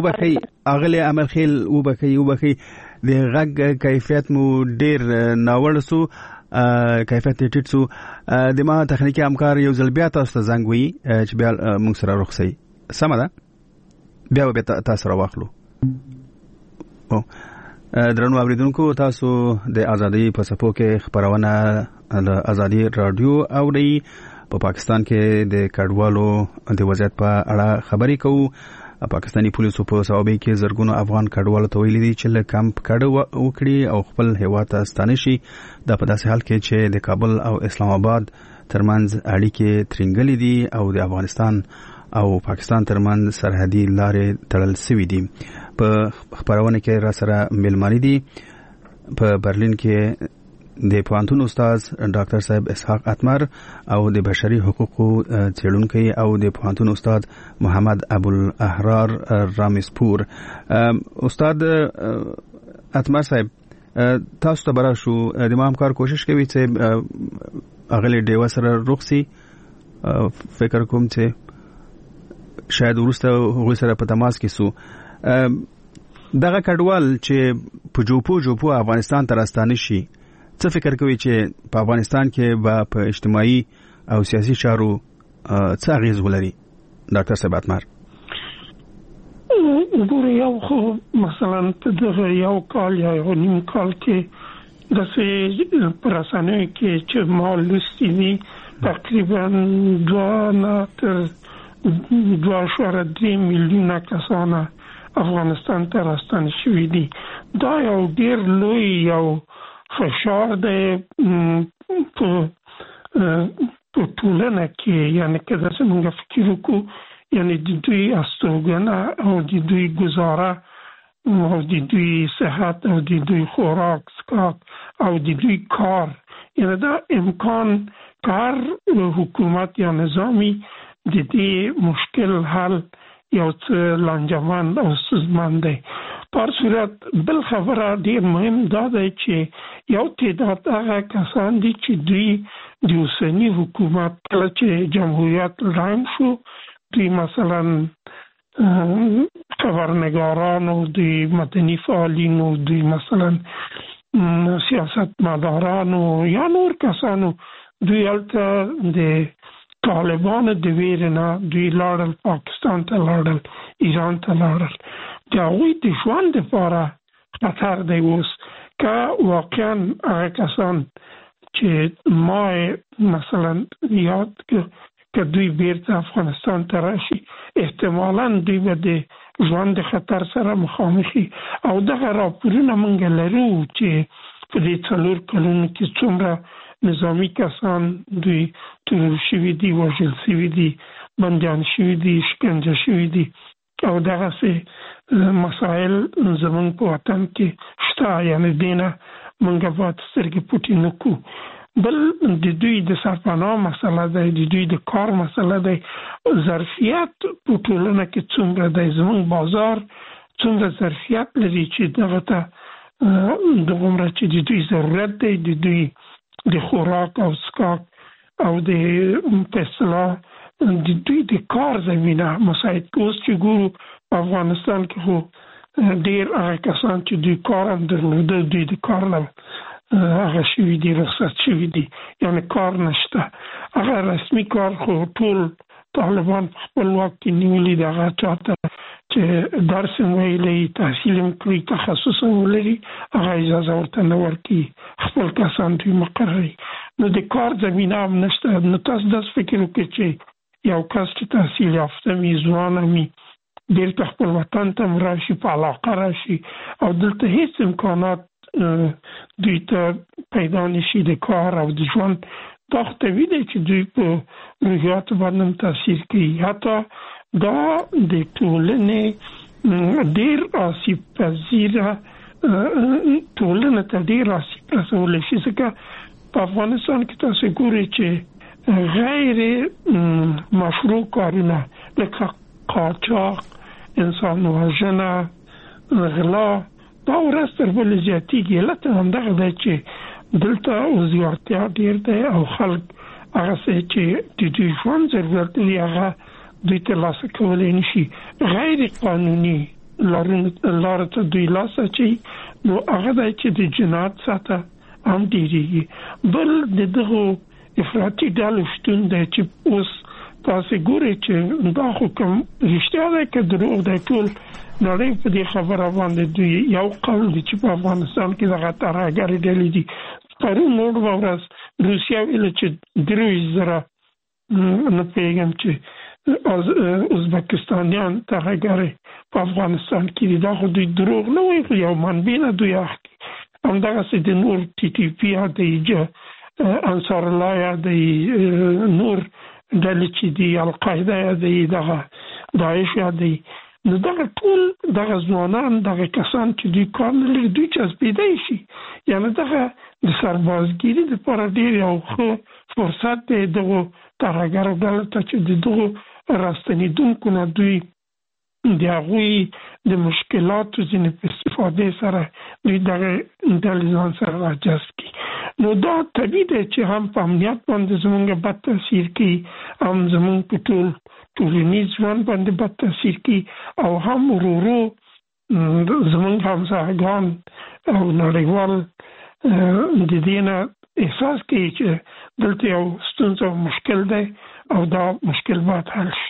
وبخي د غږ کیفیت مو ډیر ناوړ سو کیفیت ټیټ سو د ما تخنیکی همکار یو ځل بیا تاسو ته زنګ وی چې بیا موږ سره رخصي سم ده بیا به تاسو راوخلو او درنو اوریدونکو تاسو د ازادي په صفو کې خبرونه د ازادي رادیو اوري په پاکستان کې د کډوالو د وضعیت په اړه خبرې کوو. پاکستانی پولیسو په صوابۍ کې زرګونو افغان کډوالو ته ویلي دي چې له کمپ کډ وکړي او خپل هیواد ته ستانه شي. دا په داسې حال کې چې د کابل او اسلام آباد ترمنځ اړیکې ترنګلې دي او د افغانستان او پاکستان ترمنځ سرحدي لارې تړل شوې دي. په خبرونه کې را سره ملماني دي په برلین کې د پوهنتون استاد ډاکټر صاحب اسحاق اتمر او د بشري حقوقو څېړونکي او د پوهنتون استاد محمد ابوالاحرار رامزپور. استاد اتمر صاحب تاسو ته برابر شو د ما همکار کوشش کوي چې اغلی ډیوا سره رخصي فکر کوم چې شاید ورسته هغه سره په تماس کې سو دغه کډوال چې په جوپو افغانستان ته راستانه شي څه فکر کوي چې په افغانستان کې په اجتماعي او سیاسي چارو څه اغیز ولري ډاکټر صاحب اتمر؟ ګورې یو خو مثلا دغه یو کال یا یو نیم کال کې داسې په رسنیو کې چې ما لوستي دي تقریبا 2.3 میلیونه کسان افغانستان ته راستانه شوي دي. دا یو ډېر لوی یو فشار دی په ټولنه کې یعنی که داسې موږ فکر وکړو یعنی د دوی استوګنه او د دوی گزاره او د دوی صحت او د دوی خوراک سکاک او د دوی کار یعنی دا امکان کار حکومت یا نظامی د دې مشکل حل یو څه لانجمن او ستونزمن دی. پر صورت بل خبره ډیر مهم دا دی چې یو تعداد هغه کسان دي چې دوی د اوسني حکومت کله چې جمهوریت رام شو دوی مثلا خبرنگاران او د مدني فعالین او د مثلا سیاستمداران او یا نور کسانو دوی هلته د طالبانو د ویرې نه دوی لاړل پاکستان ته لاړل ایران ته لاړل د هغوی د ژوند لپاره خطر دی اوس که واقعا هغه کسان چې ما مثلا یاد که دوی بیرته افغانستان ته راشي احتمالا دوی به د ژوند خطر سره مخامخي او دغه راپورونه موږ لرو چې په دې 4 کلونو کې څومره نظامی کسان دوی تورل شوي دي وژل شوي دي بندیان شوي دي شکنجه شوي دي او دغه څه مسائل زموږ په وطن کې شته یعنی دینه موږ باید سترګې پټې نه کړو بل د دوی د سرپناه مسله ده د دوی د کار مسله ده ظرفیت په ټولنه کې څومره ده زموږ بازار څومره ظرفیت لري چې دغه ته دغومره چې د دوی ضرورت دی د دوی د خوراک او څښاک او د په اصطلاح د دوی د کار زمینه مساعد اوس چې ګورو په افغانستان کې خو ډېر هغه کسان چې دوی کار هم درلوده دوی د کار نه هغه شوي دي رخصت شوي دي یعنی کار نشته هغه رسمي کار خو ټول طالبان په خپل واک کې نیولي دي هغه چاته چې درس ویلی تحصیل هم کړي تخصص هم ولري هغه اجازه ورته نه ورکوي خپل کسان دوی مقرروي نو د کار زمینه هم نشته نو تاسو داسې فکر وکړئ چې یو کس چې تحصیل یافته وي ځوانه وي بیرته خپل وطن ته راشي په علاقه راشي او دلته هیڅ امکانات دوی ته پیدا نشي د کار او د ژوند دا خو طبیعي دی چې دوی په روحیاتو باندې هم تاثیر کوي حتی دا د ټولنې ډېر آسیب پذیره ټولنه ته ډېر آسیب رسولی شي ځکه په افغانستان کې تاسو ګورئ چې غیر مشروع کارونه لکه قاچاق انسان وژنه غلا دا ورځ تر بلې زیاتېږي علت همدغه دی چې دلته وزګارتیا ډېر دی او خلک هغه څه چې د دوی ژوند ضرورت لري هغه دوی ترلاسه کولی نشي غیر قانوني لارو ته دوی لاس اچوي نو هغه دی چې د جنایت سطحه هم ډېرېږي بل د دغو افراطي ډلو شتون دی چې اوس تاسو ګورئ چې دا خو کوم رښتیا دی که دروغ دی ټول نړۍ په دې خبره باندې دوی یو قول دی چې په افغانستان کې دغه ترهګرې ډلې دي پرون نور ورځ روسیه ویله چې 23,000 نه پوهېږم چې ازبکستانیان ترهګرې په افغانستان کې دي دا خو دوی دروغ نه وایي خو یو منبع نه دوی اخلي همدغسې د نور ټي ټي پي یادوي انصار الله یادوي نور ډلې چې دي القاعده یادوي دغه داعش یادوي نو دغه ټول دغه ځوانان دغه کسان چې دوی کار نه لري دوی جذبېدی شي یعنې دغه د سربازګیري دپاره ډېر یو ښه فرصت دی دغو ترهګرو ډلو ته چې د دغو راستنېدونکو نه دوی د هغوی د مشکلاتو ځینې په استفادې سره دوی دغه ډلې ځان سره راجذب کړي نو دا طبیعي دی چې هم په امنیت باندې زموږ بد تاثیر کوي هم زموږ په ټولنیز ژوند باندې بد تاثیر کوي او هم ورو زموږ همسایګان او نړیوال د دې نه احساس کوي چې دلته یو ستونزه او مشکل دی او دا مشکل باید حل شي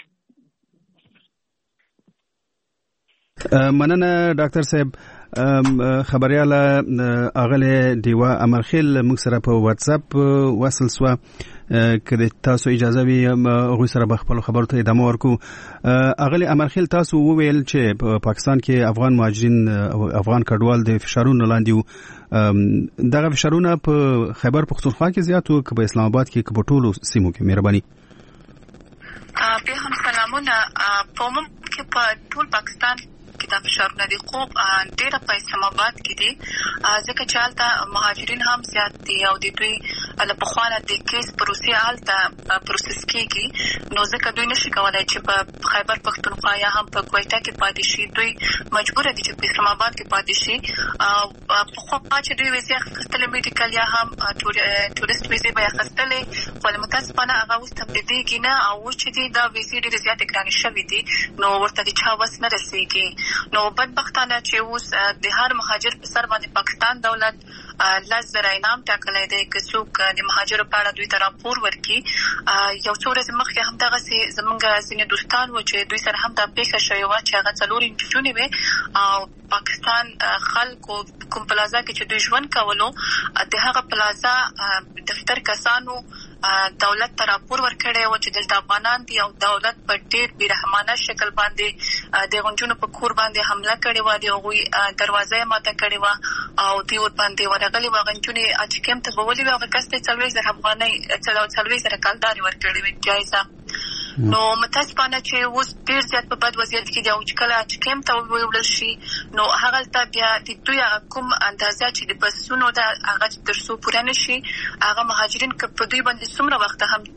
مننه ډاکټر صاحب خبريال اغله دیوا امرخیل موږ سره په واتس اپ وصل سو کله تاسو اجازه وي غوښ سره بخپل خبرو ته ادامه ورکو اغله امرخیل تاسو وویل چې په پاکستان کې افغان مهاجرین او افغان کډوال د فشارونو لاندې دغه فشارونه په خیبر پختونخوا کې زیاتو که په اسلام آباد کې په ټولو سیمو کې مهرباني به هم سلامونه په موږ کې په ټول پاکستان کې د فشارونه دي خو ډېر په اسلام آباد کې دي ځکه چې هلته مهاجرین هم زیات دي او د دوی له بخوانه د کیس پروسه حالت پروسس کیږي نو ځکه دوی نشي کولای چې په خیبر پختونخوا یا هم په کویټه کې پاتې شي. دوی مجبور دي چې په اسلام آباد کې پاتې شي. په خو چې دوی ویزه خپل میډیکل یا هم ټوریست ویزه به خپلې خپل متاسفانه هغه اوس تبدیدي نه او چې دی دا ویزه ډېر زیات ګرانې شوې دي نو ورته د چا وس نه رسیږي. نو بدبختانه چې اوس د هر مهاجر په سر باندې پاکستان دولت 10,000 انعام ټاکلی دی که څوک د مهاجرو په اړه دوی ته راپور ورکړي. یو څو ورځې مخکې همدغسې زموږ ځینې دوستان وو چې دوی سره هم دا پېښه شوې وه چې هغه 4 نجونې وې او پاکستان خلکو کوم پلازا کې چې دوی ژوند کولو د هغه پلازا دفتر کسانو دولت ته راپور ورکړی و چې دلته افغانان دي او دولت په ډېر بېرحمانه شکل باندې د غونجونو په کور باندې حمله کړې وه. د هغوی دروازه یې ماته کړې وه او دوی ورباندې ورغلې وه. غونجونې اچکیم ته به ولې وې هغه کس ته 40,000 افغانۍ 40,000 کلدارې ورکړې وې جایزه. نو متاسفانه چې اوس ډېر زیات په بد وضعیت کې دي او چې کله اچکیم ته وویل شي نو هغلته بیا د دوی کوم اندازه چې د بسونو ده هغه تر څو پوره نه شي هغه مهاجرین که په دوی باندې څومره وخت هم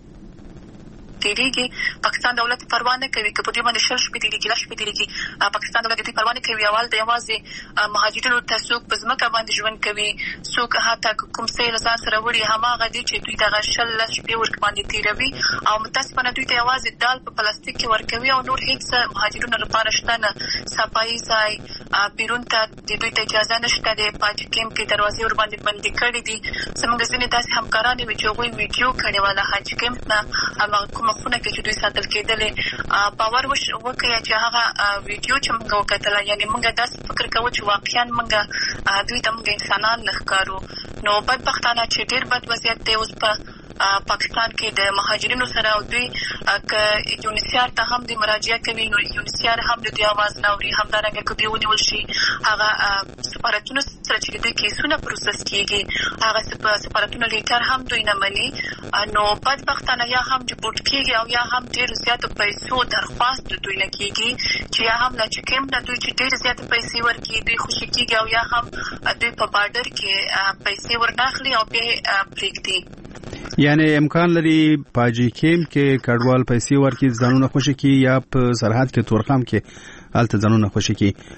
تیریږي پاکستان دولت پروا نه کوي که په دوی باندې 6 شپې تیریږي 10 شپې تیریږي پاکستان دولت دوی پروا نه کوي. اول د یوازې مهاجرینو ته څوک په ځمکه باندې ژوند کوي څوک حتی کوم څه له ځان سره وړي هماغه دي چې دوی دغه 10 شپې ورک باندې تیروي او متاسفانه دوی ته یوازې دال په پلاستیک کې ورکوي او نور هیڅ مهاجرینو لپاره شته نه. صفایي ځای بیرون ته د دوی ته اجازه نشته د پاتې کیمپ کې دروازې ور باندې بندي کړې دي. زموږ ځینې داسې همکاران وي چې هغوی ویډیو کړې وه له حج کیمپ نه هماغه مخونه کې چې دوی ساتل کېدلې. باور وکړئ چې هغه ویډیو چې موږ وکتله یعنې موږ داسې فکر کوو چې واقعا موږ دوی ته موږ انسانان نه ښکارو. نو بدبختانه چې ډېر بد وضعیت دی اوس په پاکستان کې د مهاجرینو سره او دوی که یونیسیار ته هم د مراجعه کوي نو یونیسیار هم د دوی اواز نه اوري. همدارنګه که دوی ونیول شي هغه سفارتونو سره چې دوی کیسونه پروسس کېږي هغه سفارتونو لیټر هم دوی نه مني. نو بدبختانه یا هم ریپورټ کېږي او یا هم ډېرو زیاتو پیسو درخواست د دوی نه کېږي چې یا هم له چکیم نه دوی چې ډېرې زیاتې پیسې ورکړي دوی خوشي کېږي او یا هم دوی په بارډر کې پیسې ورناخلي او بیا یې پرېږدي. یعنی امکان لري پاجي کیم کې کډوال پیسې ورکړي ځانونه خوشي کړي یا په سرحد کې تورخم کې هلته ځانونه خوشي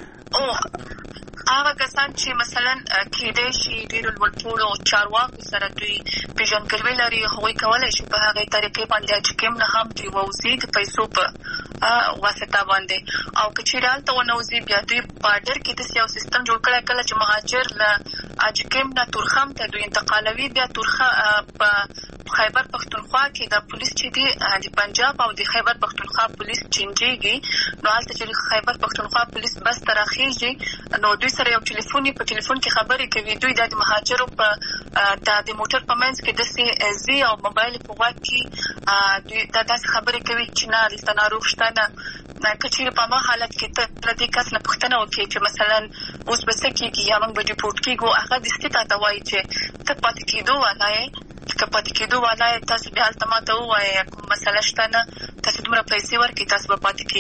کړي. هغه کسان چې مثلا کېدای شي ډېرو لوړپوړو چارواکو سره دوی پیژندګلوي لري هغوی کولی شي په هغې طریقې باندې اچکیم نه هم دوی ووځي د پیسو په واسطه باندې او که چېرې هلته ونه وځي بیا دوی بارډر کې داسې یو سیستم جوړ کړی کله چې مهاجر له اچکیم نه تورخم ته دوی انتقالوي بیا په خیبر پختونخوا کې د پولیس چې دی د پنجاب او د خیبر پختونخوا پولیس چینجېږي نو هلته چې خیبر پختونخوا پولیس بس ته راخېږي نو دوی سره یو ټلیفون په ټلیفون کې خبرې کوي. دوی د مهاجرو په د موټر په منځ کې داسې ځي او موبایل په غوږ کې دوی داسې خبرې کوي چې نه دلته ناروغ شته نه که چېرې په هماغه حالت کې ته له دې کس نه پوښتنه وکړې چې مثلا اوس به څه کېږي یا موږ به ریپورټ کېږو هغه دستي تا ته وایي چې ته پاتې کېدو والا یې که پاتې کېدو والا یې تاسو بیا هلته ما ته ووایئ کوم مسله شته نه تاسو دومره پیسې ورکړئ تاسو به پاتې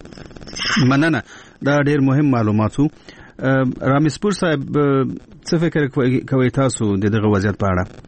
کېږئ. مننه دا ډېر مهم معلومات وو. رامسپور صاحب څه فکر کوئ تاسو د دغه وضعیت په اړه؟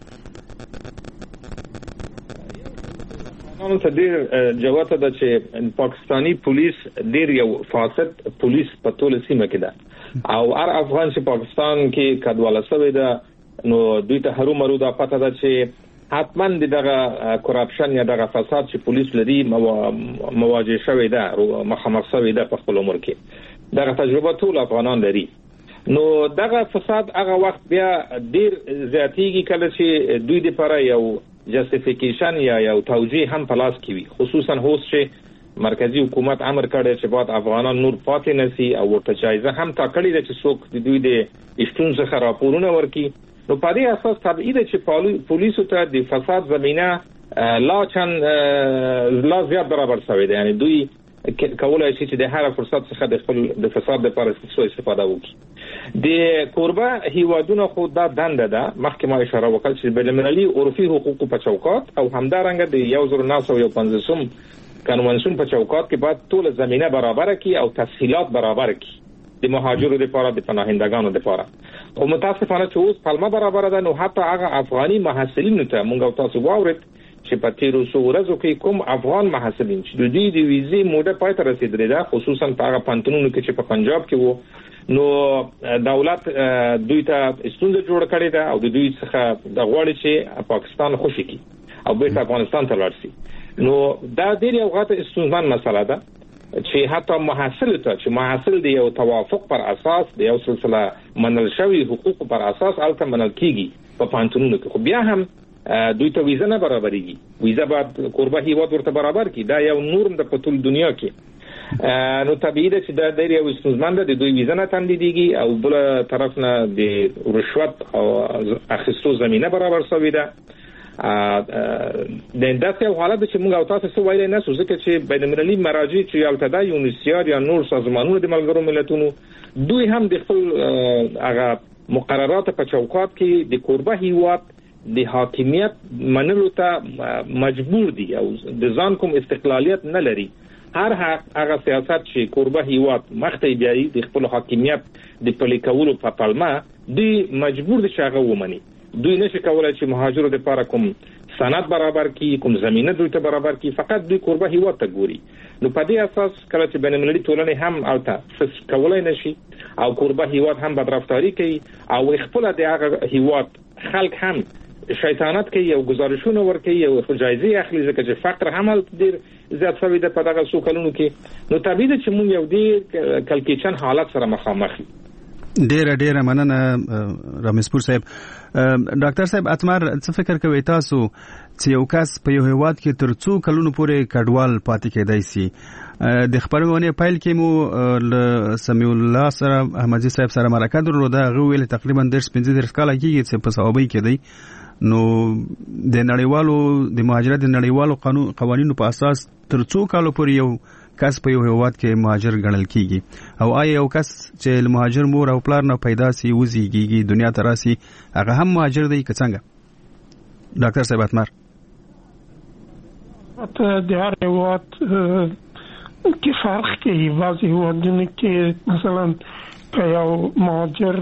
نو ته ډېر جوته ده چې پاکستاني پولیس ډېر یو فاسد پولیس په ټول سیمه کې ده او هر افغان چې پاکستان کې کډواله شوی ده نو دوی ته هرو مرو دا پته ده چې حتما دغه کورپشن یا دغه فساد چې پولیس لري مواجه شوی ده مخامخ شوی ده په خپل عمر کې دغه تجربه ټول افغانان لري. نو دغه فساد هغه وخت بیا ډیر زیاتېږي کله چې دوی لپاره یو جسټیفیکیشن یا یو توجیه هم په لاس کې وي خصوصا اوس چې مرکزی حکومت امر کړی چې باید افغانان نور پاتې نشي او ورته جایزه هم ټاکلې ده چې څوک د دوی د اشتون څخه راپورونه ورکړي. نو په دې اساس طبیعي ده چې پولیسو ته د فساد زمینه لا زیات برابر شوی ده. یعنی دوی کولای شي چې د هر فرصت څخه د خپل د فساد لپاره استفاده وکړي. د کوربه هیوادونو خو دا دنده ده مخکې ما اشاره وکړه چې بین‌المللي عرفي حقوقو په چوکاټ او همدارنګه د 1915 کنونشن په چوکاټ کې باید ټول زمینه برابر کړي او تسهیلات برابر کړي د مهاجرو لپاره د پناهندگانو لپاره. او متاسفانه چې اوس پلمه برابر ده نو حتی هغه افغاني محصلینو ته موږ تاسو واورید چې په تیرو څو ورځو کې کوم افغان محصلین چې د دې د ویزې موده پای ته رسیدلې ده خصوصا په هغه پانتونونو کې چې په پنجاب کې وو نو دولت دوی ته ستونزه جوړ کړې ده او د دوی څخه د غواړي چې پاکستان خوشي کړي او بیرته افغانستان ته لاړ شي نو دا ډېر یو غټه ستونزمن مسله ده چې حتی محصل د یو توافق پر اساس د یو سلسله منل شوی حقوق پر اساس الته منل کیږي په پانتونونو کې خو بیا هم دوی ته ویزه نه برابرېږي ویزه باید کوربه هیواد ورته برابر کړي دا یو نورم د په ټول دنیا کې نو طبیعي ده چې دا ډېر یو ستونزمن ده د دوی ویزه نه تمدیدېږي او بل طرف نه د رشوت او اخیستو زمینه برابر شوې ده د انداسه یو حالت چې موږ او تاسو څه ویلای نه شو ځکه چې بین‌المللي مراجع چې التدا یونیسیار یا نور سازمانونو د ملګرو ملتونو دوی هم د خپل هغه مقررات په چوکاټ کې د کوربه هیواد د حاکمیت منلو ته مجبور دي او د ځان کوم استقلالیت نه لري هر هغه سیاست چې کوربه هیواد مخته بیایي د خپل حاکمیت د پلي کولو په پلمه دی مجبور دي چې هغه ومني دوی نشي کولای چې مهاجرو لپاره کوم سند برابر کړي کوم زمينه دوی ته برابر کړي فقط دوی کوربه هیواد ته ګوري نو په دې اساس کله چې بین‌المللي ټولنه هم البته کولای نشي او کوربه هیواد هم بدرفتاری کوي او خپل د هغه هیواد خلک هم شیطانت کوي او گزارشونه ورکوي او جایزه اخلي ځکه چې فقر هم ډیر زیات شوی د په دغه څو کلونو کې نو طبیعي چې موږ یو ډیر کلکیچن حالت سره مخامخ یو ډیره مننه رمیزپور صاحب ډاکټر صاحب اتمر څه فکر کوي تاسو چې یو کس په یو هیواد کې تر څو کلونو پورې کډوال پاتې کېدای شي د خبرونه پایل کې مو سمیع الله سره احمدی صاحب سره مرکه درلوده هغه ویل تقریبا 15 کال کېږي چې په صحابي کې دی نو د نړیوالو د مهاجرت د نړیوالو قوانینو په اساس تر څو کالو پورې یو کس په یو هیواد کې مهاجر ګڼل کیږي او آیا یو کس چې مهاجر مور او پلار نه پیدا سي وزيږي دنیا ته راسي هغه هم مهاجر دی که څنګه ډاکټر صاحب اتمر ته د هر هیواد کې فرق کوي بعضې هیوادونه کې مثلا که یو مهاجر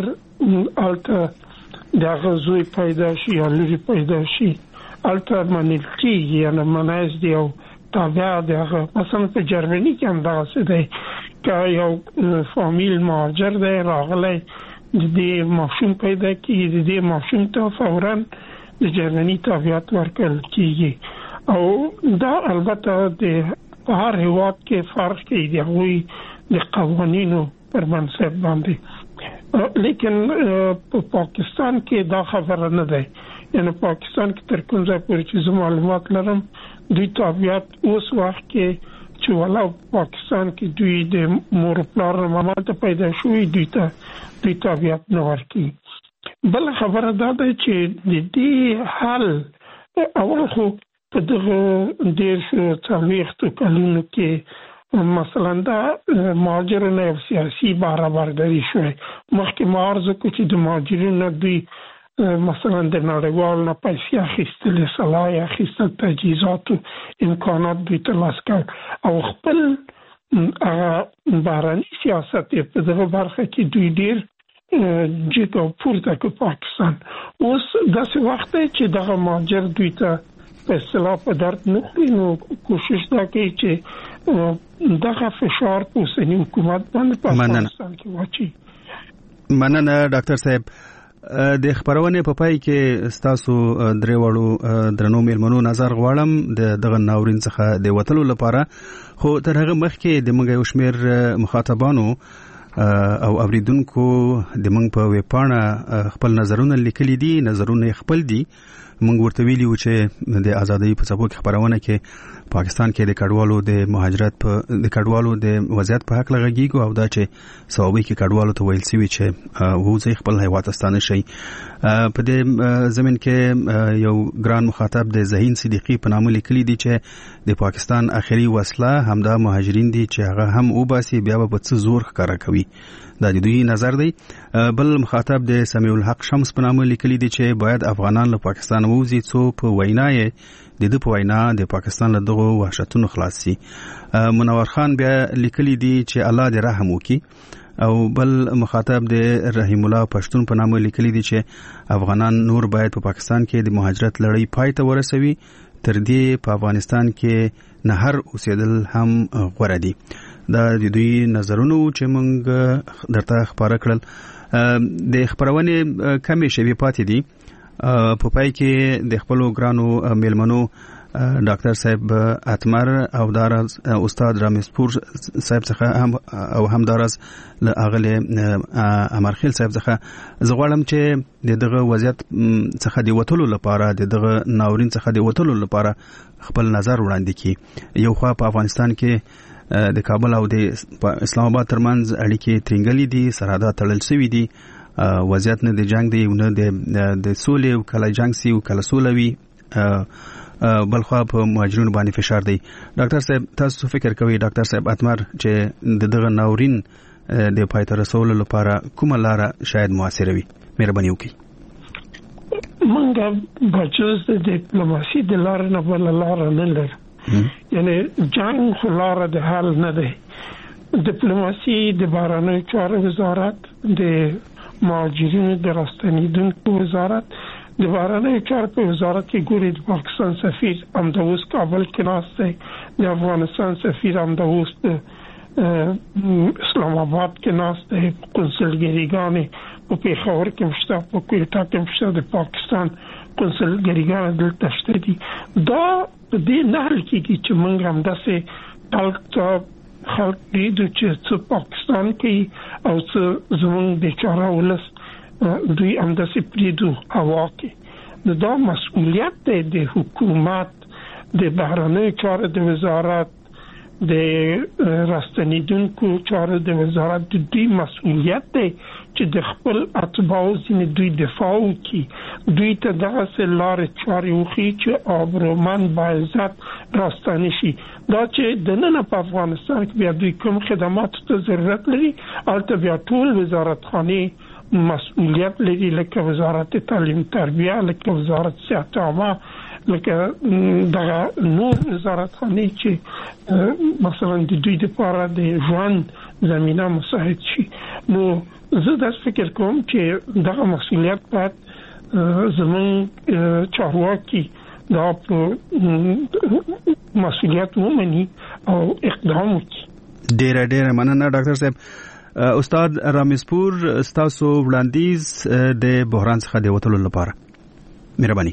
هلته د هغه زوی پیدا شي یا لوري پیدا شي هلته منل کېږي یعنې منایز دی او تابع دغه مثلا په جرمني کې هم دغه دی که یو فامیل مهاجر دی راغلی د دې ماشوم پیدا کېږي د دې ماشوم ته فورا د جرمني تابعیت ورکړل کېږي او دا البته د هر هیواد کې فرق کوي د هغوی د قوانینو پر بنسټ باندې لیکن په پاکستان کې دا خبره نه ده یعنی پاکستان کې تر کوم ځای پورې چې زه معلومات لرم دوی تابعیت اوس وخت کې چې ولا پاکستان کې دوی د مور پلار ماما ته پیدا شوی دوی تابعیت نه ورکړي بل خبره دا ده چې د دې حل اول خو په دغه ډېر څلوېښتو کلونو کې مثلا دا مهاجرینو یو سیاسي برابرداري شوی مخکې ما عرض وکړو چې د مهاجرینو دوی مثلا د نړیوال نه پیسې اخیستل صلاح اخیستل تجهیزات امکانات دوی ترلاسه کړل او خپل بهرني سیاست په دغه برخه کې دوی ډېر جد او پورته کړ پاکستان اوس داسې وخت دی چې دغه مهاجر دوی ته په اصطلاح په درد نه خوري نو کوشش دا کوي چې دغه فشار په اوسني حکومت باندې په افغانستان کې واچي مننه ډاکټر صاحب د خبرونه په پای کې ستاسو درې وړو درنو میلمنو نظر غواړم دغه ناورین څخه د وټلو لپاره خو تر هغه مخکې د موږ یو شمېر مخاطبانو او اوریدونکو د موږ په ویبپاڼه خپل نظرونه لیکلي دي نظرونه خپل دي موږ ورته ویلو چې د ازادۍ په څپو کې خبرونه کې پاکستان کې د کډوالو د مهاجرت د کډوالو د وضعیت په حق لږیږي او دا چې صوابي کې کډوالو ته ویل سوي چې وځي خپل هیواد ستانه شي په دې زمين کې یو ګران مخاطب د زهین صدیقی په نامه لیکلي دي چې د پاکستان اخري وسله همدا مهاجرین دي چې هغه هم وباسي بیا په څه زور ښکارا کوي دا د دوی نظر دی بل مخاطب د سمیع الحق شمس په نامه لیکلي دي چې باید افغانان له پاکستان ووزي څو په وینا یې د په وینا د پاکستان له دغه وحشتونو خلاص شي منور خان بیا لیکلي دي چې الله دې رحم وکړي او بل مخاطب د رحیم الله پښتون په نامه لیکلي دي چې افغانان نور باید په پاکستان کې د مهاجرت لړۍ پای ته ورسوي، تر دې په افغانستان کې نه هر اوسېدل هم غوره دي. دا د دوی نظرونه چې موږ درته خبره کړل. د خبرونې کمې شوي پاتې دي. په پای کې د خپلو ګرانو میلمنو ډاکټر صاحب اتمر او داراز استاد رامسپور صاحب څخه او هم داراز له اغله امرخیل صاحب څخه زغړم چې دغه وضعیت څخه دی وټولو لپاره دغه ناورین څخه دی وټولو لپاره خپل نظر وړاندې کړي. یو خوا په افغانستان کې د کابل او د اسلام آباد ترمنځ اړیکې ترنګلې دي، سرحدات تړل شوي دي، وضعیت نه د جنگ دی نه د سولې او کله جنگ سی او کله سولوي، بلخوا په مهاجرونو باندې فشار دی. ډاکټر صاحب تاسو فکر کوئ ډاکټر صاحب اتمر چې دغه ناورین د پایته رسولو لپاره کومه لار شاید موثره وي؟ مهرباني وکړئ. منګه بچوس د ډیپلوماسي د لار نه بل لار نه لري، یعنی جنگ لار د حل نه دی. ډیپلوماسي د بهرنیو چارو وزارت، د مهاجرینو د راستنیدونکو وزارت، د بهرنیو چارو په وزارت کې ګوري د پاکستان سفیر همداوس کابل کې ناست دی، د افغانستان سفیر همداوس اسلام آباد کې ناست دی، کنسولګریګانې په پیښور کې مشته، په کویټه کې مشته، د پاکستان کنسولګریګانې دلته شته دي. دا دې نه حل کېږي چې موږ همداسې خلک دیدو چې څه پاکستان کې او څه زموږ بیچاره ولس دوی همداسې پریدو هوا کې. دا مسؤلیت دی د حکومت، د بهرنیو چارو د وزارت، د راستنیدونکو چارو د وزارت. د دوی مسؤلیت دی چې د خپل اتباعو ځینې دوی دفاع وکړي، دوی ته دغسې لارې چارې وښیي چې آبرومند باعزت راستنې شي. دا چې دننه په افغانستان کې بیا دوی کوم خدماتو ته ضرورت لري، هلته بیا ټول وزارتخانې مسؤلیت لري، لکه وزارت تعلیم تربیه، لکه وزارت صحت عامه، لکه دغه نور وزارتخانې چې مثلا د دوی لپاره د ژوند زمینه مساعد شي. نو زه داس فکر کوم چې دغه مسؤلیت باید زموږ چارواکي دا مسؤلیت ومني او اقدام وکړي. ډیره مننه ډاکټر صاحب. استاد رامسپور ستاسو وړاندیز د بحران څخه د وټولو لپاره مهرباني.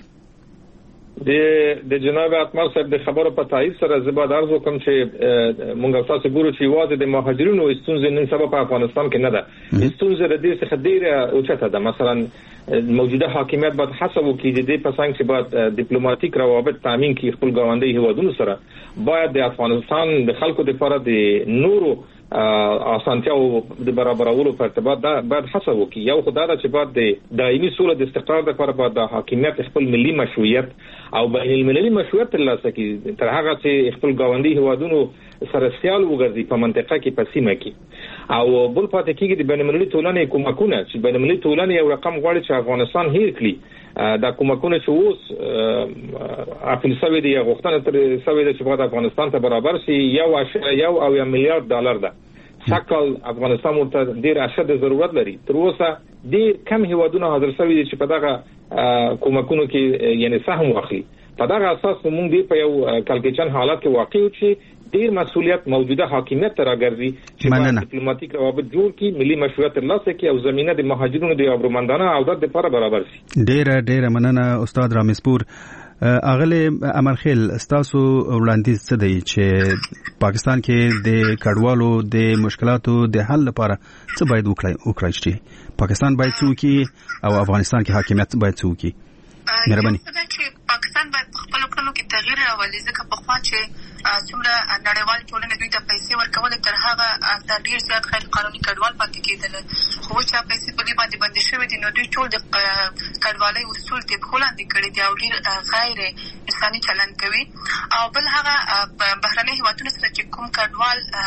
د جناب اتمر صاحب د خبرو په تایید سره زه به عرض وکم چې موږ تاسو ګورو چې واځي د مهاجرینو ستونزې نن سبا په افغانستان کې نه ده. ستونزې د دې څخه ډیره اوچته ده. مثلا موجوده حاکمیت باید حساب وکړي د دې په څنګ چې باید ډیپلوماټیک روابط تامین کړي خپل ګاونډي هیوادونو سره. باید د افغانستان د خلکو لپاره د نورو اسانتیاو د برابرولو په ارتباط دا باید حساب وکړي. یو خدای دا چې باید د دایمي سوله د استقرار لپاره باید د حاکمیت خپل ملي مشروعیت او بین المللي مشروعیت ترلاسه کړي، تر هغه چې خپل ګاونډي هیوادونو سره سیال وګرځي په منطقه کې په سیمه کې. او بل پاتې کېږي د بین المللي ټولنې کومکونه چې بین المللي ټولنې یو رقم غواړي چې افغانستان هیر کړي. دا کومکونه چې اوس اپل سوي دي غوښتنه تر سوي دي چې باید افغانستان ته برابر شي 1.1 میلیارډ ډالر ده. شکل افغانستان ورته ډیر اشد ضرورت لري. تر اوسه ډیر کم هیوادونه حاضر شوي دي چې په دغه کومکونو کې یعنی سهم واخلي. په دغه اساس موږ دی په یو کلکچن حالت کې واقع یو چې ډیر مسؤلیت موجوده حاکمیت ته راګرځي چې ډیپلوماټیک روابط جوړ کړي، ملي مشروعیت ترلاسه کړي او زمينه د مهاجرینو د آبرومندانه عودت لپاره برابر شي. ډیره مننه استاد رامسپور. اغله امرخیل ستاسو وړاندیز څه دی چې پاکستان کې د کډوالو د مشکلاتو د حل لپاره څه باید وکړای شي؟ پاکستان باید څه وکړي او افغانستان کې حاکمیت باید څه وکړي؟ مهرباني. پاکستان باید په خپل کړنو کې تغییر راولي، ځکه په خوا چې څومره نړیوال ټولنه دوی ته پیسې ورکول تر هغه ډیر زیات غیر قانوني کډوال پاتې کېدل. خو چې پیسې په دې باندې بندي شوې دي نو دوی ټول د کډوالۍ اصول ته خلاندې کړي دي او ډیر غیر انساني چلند کوي. او بل هغه بهرني هیوادونو سره چې کوم کډوال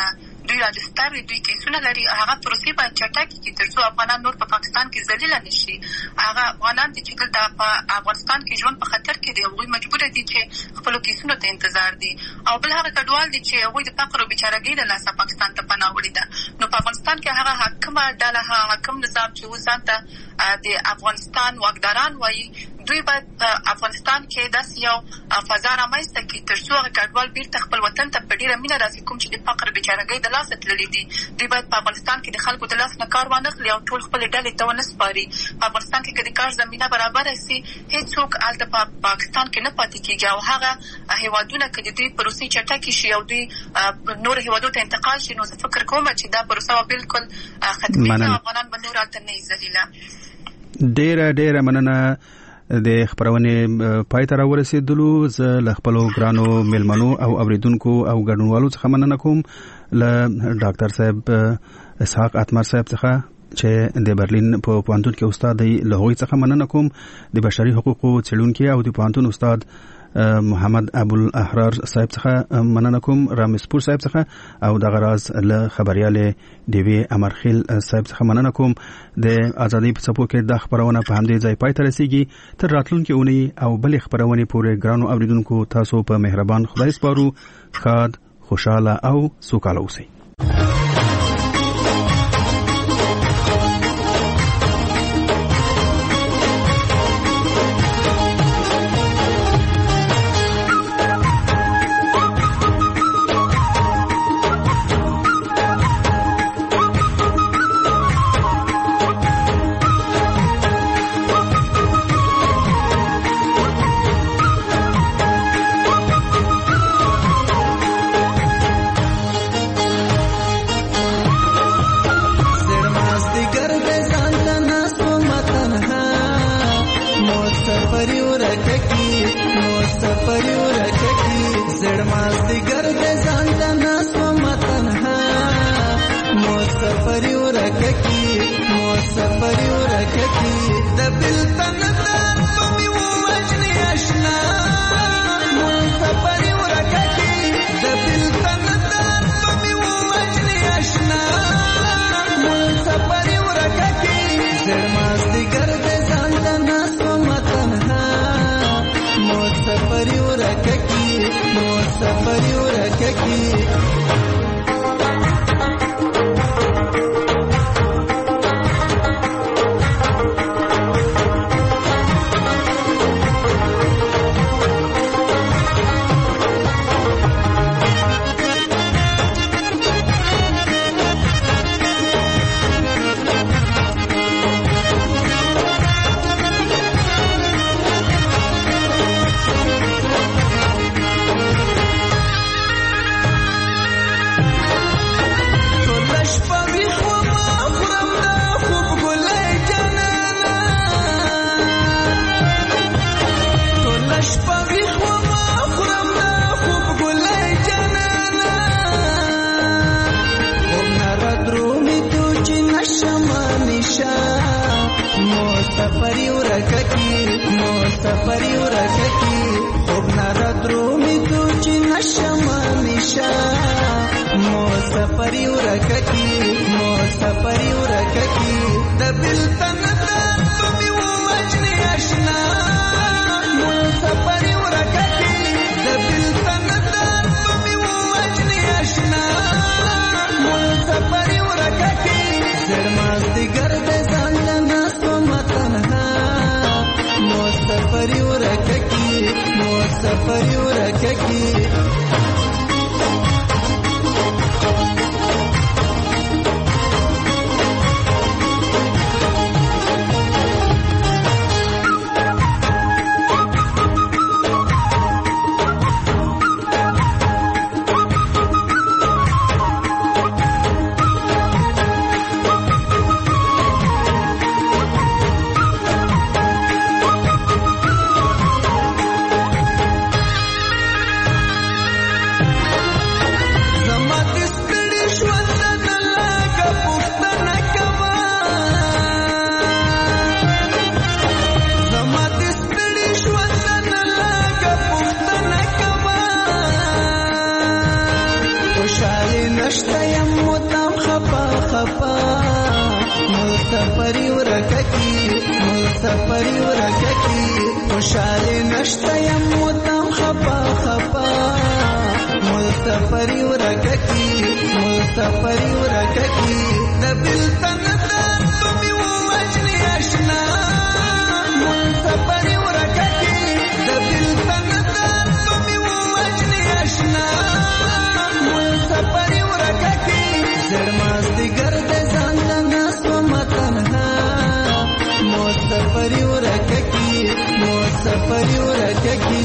دوی راجستر دوی کیسونه لري هغه پروسې باید چټکې کړي ترڅو افغانان نور په پاکستان کې ذلیل نشي. هغه افغانان چې دلته په افغانستان کې ژوند په خطر کې دي هغوی مجبور دي چې خپل کیسونو ته انتظار دي او بل هغه کډوال دي چې هغوی د فقر او بیچارهګۍ له لاسه پاکستان ته پناه وړي ده. نو په افغانستان کې هغه حاکمه ډله حاکم نظام چې ځان ته د افغانستان واکداران وایي دوی باید په افغانستان کې داسې یو فضا رامنځته کړي ترڅو هغه کډوال بیرته خپل وطن ته په ډېره مینه راځي کوم چې د فقر بیچارهګۍ د لاسه تللي دي. دوی باید په افغانستان کې د خلکو د لاس نه کار وانخلي او ټول خپلې ډلې ته ونه سپاري. په افغانستان کې که د کار زمینه برابره سي هېڅوک هلته په پاکستان کې نه پاتې کېږي او هغه هېوادونه که د دوی پروسې چټکې شي او دوی نور هېوادو ته انتقال شي نو زه فکر کوم چې دا پروسه به بالکل ختمېږي او افغانان به نور هلته نه وي ذلیله. ډېره مننه. د خبرونې پای ته راورسېدلو. زه له خپلو ګرانو میلمنو او اوریدونکو او ګډونوالو څخه مننه کوم له ډاکټر صاحب اسحاق اتمر صاحب څخه چې د برلین په پوهنتون کې استاد دی. له هغوی څخه مننه کوم د بشري حقوقو څېړونکي او د پوهنتون استاد محمد ابوالاحرار صاحب څخه مننه کوم. رامسپور صاحب څخه او د غراز له خبرياله دیوی امرخیل صاحب څخه مننه کوم. د ازادي په څپو کې د خبرونه په همدې ځای پای ته رسیږي. تر راتلونکي اونۍ او بلې خبرونه پورې ګرانو اوریدونکو تاسو په مهربان خدای سپارو. ښاد خوشاله او سوکاله اوسئ. سفری ورککی خوشالی نشتا یم مدام خپا خپا مسافری ورککی مسافری ورککی دبل تندر تمی وجنی اشنا مسافری ورککی دبل تندر تمی وجنی اشنا مسافری ورککی زرماستی گرد زندنا سومتنها مسافری ورککی مسافری ورککی